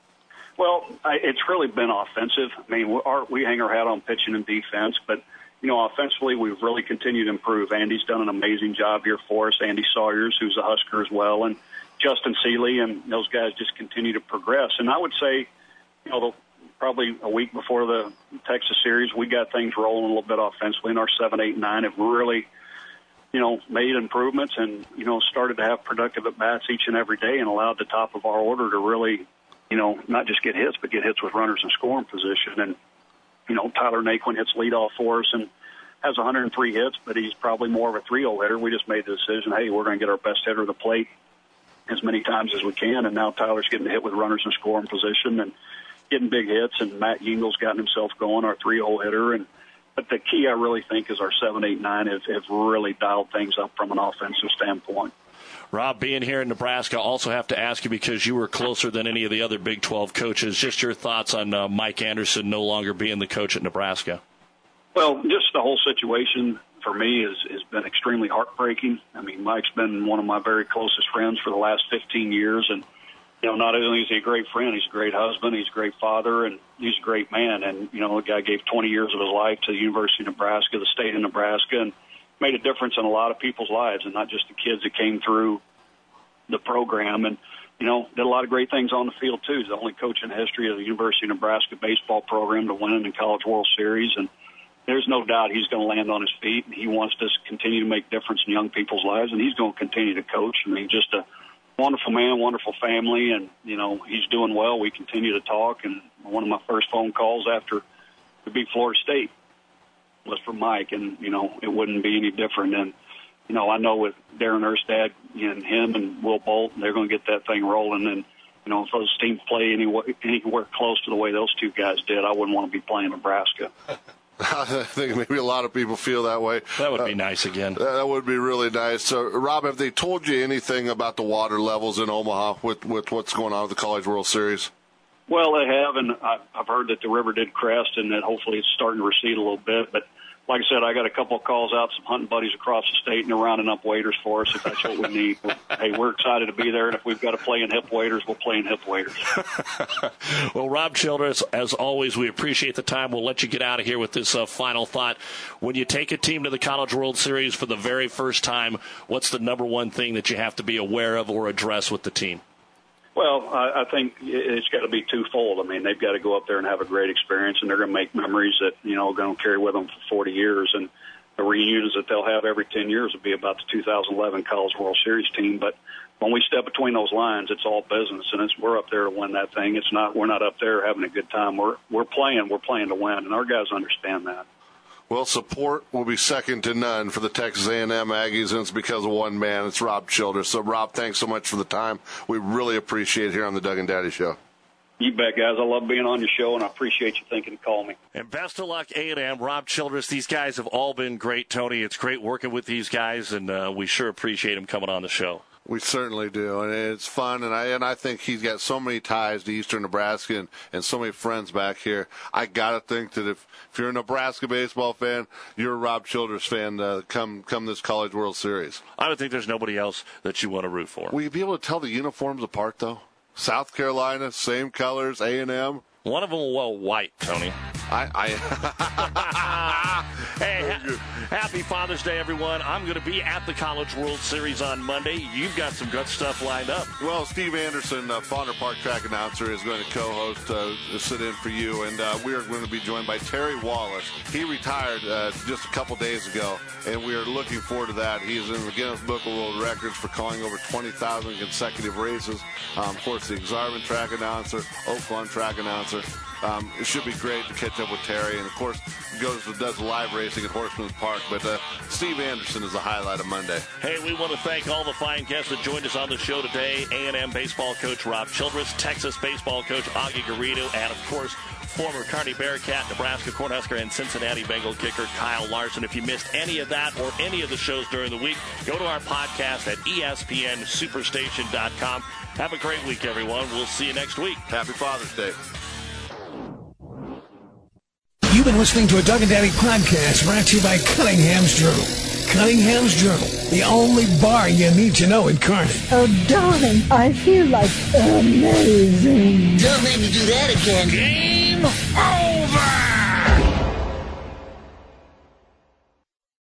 Well, I, it's really been offensive. I mean, we, our, we hang our hat on pitching and defense, but, you know, offensively, we've really continued to improve. Andy's done an amazing job here for us. Andy Sawyers, who's a Husker as well, and Justin Seeley, and those guys just continue to progress. And I would say, you know, the, probably a week before the Texas series, we got things rolling a little bit offensively, and our seven, eight, nine have really, you know, made improvements and, you know, started to have productive at-bats each and every day and allowed the top of our order to really, you know, not just get hits, but get hits with runners in scoring position. And, you know, Tyler Naquin hits leadoff for us and has one hundred three hits, but he's probably more of a three-oh hitter. We just made the decision, hey, we're going to get our best hitter to the plate as many times as we can. And now Tyler's getting hit with runners in scoring position and getting big hits. And Matt Yingle's gotten himself going, our three-oh hitter. And but the key, I really think, is our seven, eight, nine have, have really dialed things up from an offensive standpoint. Rob, being here in Nebraska, also have to ask you, because you were closer than any of the other Big twelve coaches, just your thoughts on uh, Mike Anderson no longer being the coach at Nebraska. Well, just the whole situation for me has, has been extremely heartbreaking. I mean, Mike's been one of my very closest friends for the last fifteen years, and you know, not only is he a great friend, he's a great husband, he's a great father, and he's a great man. And you know, the guy gave twenty years of his life to the University of Nebraska, the state of Nebraska, and made a difference in a lot of people's lives, and not just the kids that came through the program. And you know, did a lot of great things on the field too. He's the only coach in the history of the University of Nebraska baseball program to win in the College World Series, and there's no doubt he's going to land on his feet, and he wants to continue to make difference in young people's lives, and he's going to continue to coach. I mean, just a wonderful man, wonderful family, and, you know, he's doing well. We continue to talk, and one of my first phone calls after we beat Florida State was for Mike, and, you know, it wouldn't be any different. And, you know, I know with Darren Erstad and him and Will Bolt, they're going to get that thing rolling, and, you know, if those teams play anywhere, anywhere close to the way those two guys did, I wouldn't want to be playing Nebraska. I think maybe a lot of people feel that way. That would be uh, nice again. That would be really nice. So, Rob, have they told you anything about the water levels in Omaha with, with what's going on with the College World Series? Well, they have, and I've heard that the river did crest and that hopefully it's starting to recede a little bit. But like I said, I got a couple of calls out, some hunting buddies across the state, and they're rounding up waders for us if that's what we need. Hey, we're excited to be there, and if we've got to play in hip waders, we'll play in hip waders. Well, Rob Childress, as always, we appreciate the time. We'll let you get out of here with this uh, final thought. When you take a team to the College World Series for the very first time, what's the number one thing that you have to be aware of or address with the team? Well, I, I think it's got to be twofold. I mean, they've got to go up there and have a great experience, and they're going to make memories that, you know, are going to carry with them for forty years. And the reunions that they'll have every ten years will be about the two thousand eleven College World Series team. But when we step between those lines, it's all business, and it's, we're up there to win that thing. It's not, we're not up there having a good time. We're, we're playing, we're playing to win, and our guys understand that. Well, support will be second to none for the Texas A and M Aggies, and it's because of one man. It's Rob Childress. So, Rob, thanks so much for the time. We really appreciate it here on the Doug and Daddy Show. You bet, guys. I love being on your show, and I appreciate you thinking to call me. And best of luck, A and M. Rob Childress, these guys have all been great, Tony. It's great working with these guys, and uh, we sure appreciate them coming on the show. We certainly do, and it's fun, and I and I think he's got so many ties to Eastern Nebraska and, and so many friends back here. I got to think that if, if you're a Nebraska baseball fan, you're a Rob Childress fan uh, come come this College World Series. I would think there's nobody else that you want to root for. Will you be able to tell the uniforms apart, though? South Carolina, same colors, A and M. One of them will wear white, Tony. I, I Hey, ha- happy Father's Day, everyone. I'm going to be at the College World Series on Monday. You've got some good stuff lined up. Well, Steve Anderson, uh, Fauner Park track announcer, is going to co-host, uh, sit in for you, and uh, we are going to be joined by Terry Wallace. He retired uh, just a couple days ago, and we are looking forward to that. He's in the Guinness Book of World Records for calling over twenty thousand consecutive races. Um, of course, the Exarban track announcer, Oaklawn track announcer. Um, it should be great to catch up with Terry, and of course goes does live racing at Horseman's Park. But uh, Steve Anderson is the highlight of Monday. Hey, we want to thank all the fine guests that joined us on the show today. A and M baseball coach Rob Childress, Texas baseball coach Augie Garrido, and of course former Kearney Bearcat, Nebraska Cornhusker, and Cincinnati Bengal kicker Kyle Larson. If you missed any of that or any of the shows during the week, go to our podcast at E S P N Superstation dot com. Have a great week, everyone. We'll see you next week. Happy Father's Day. You've been listening to a Doug and Daddy podcast brought to you by Cunningham's Journal. Cunningham's Journal, the only bar you need to know in Kearney. Oh, darling, I feel like amazing. Don't make me do that again. Game over.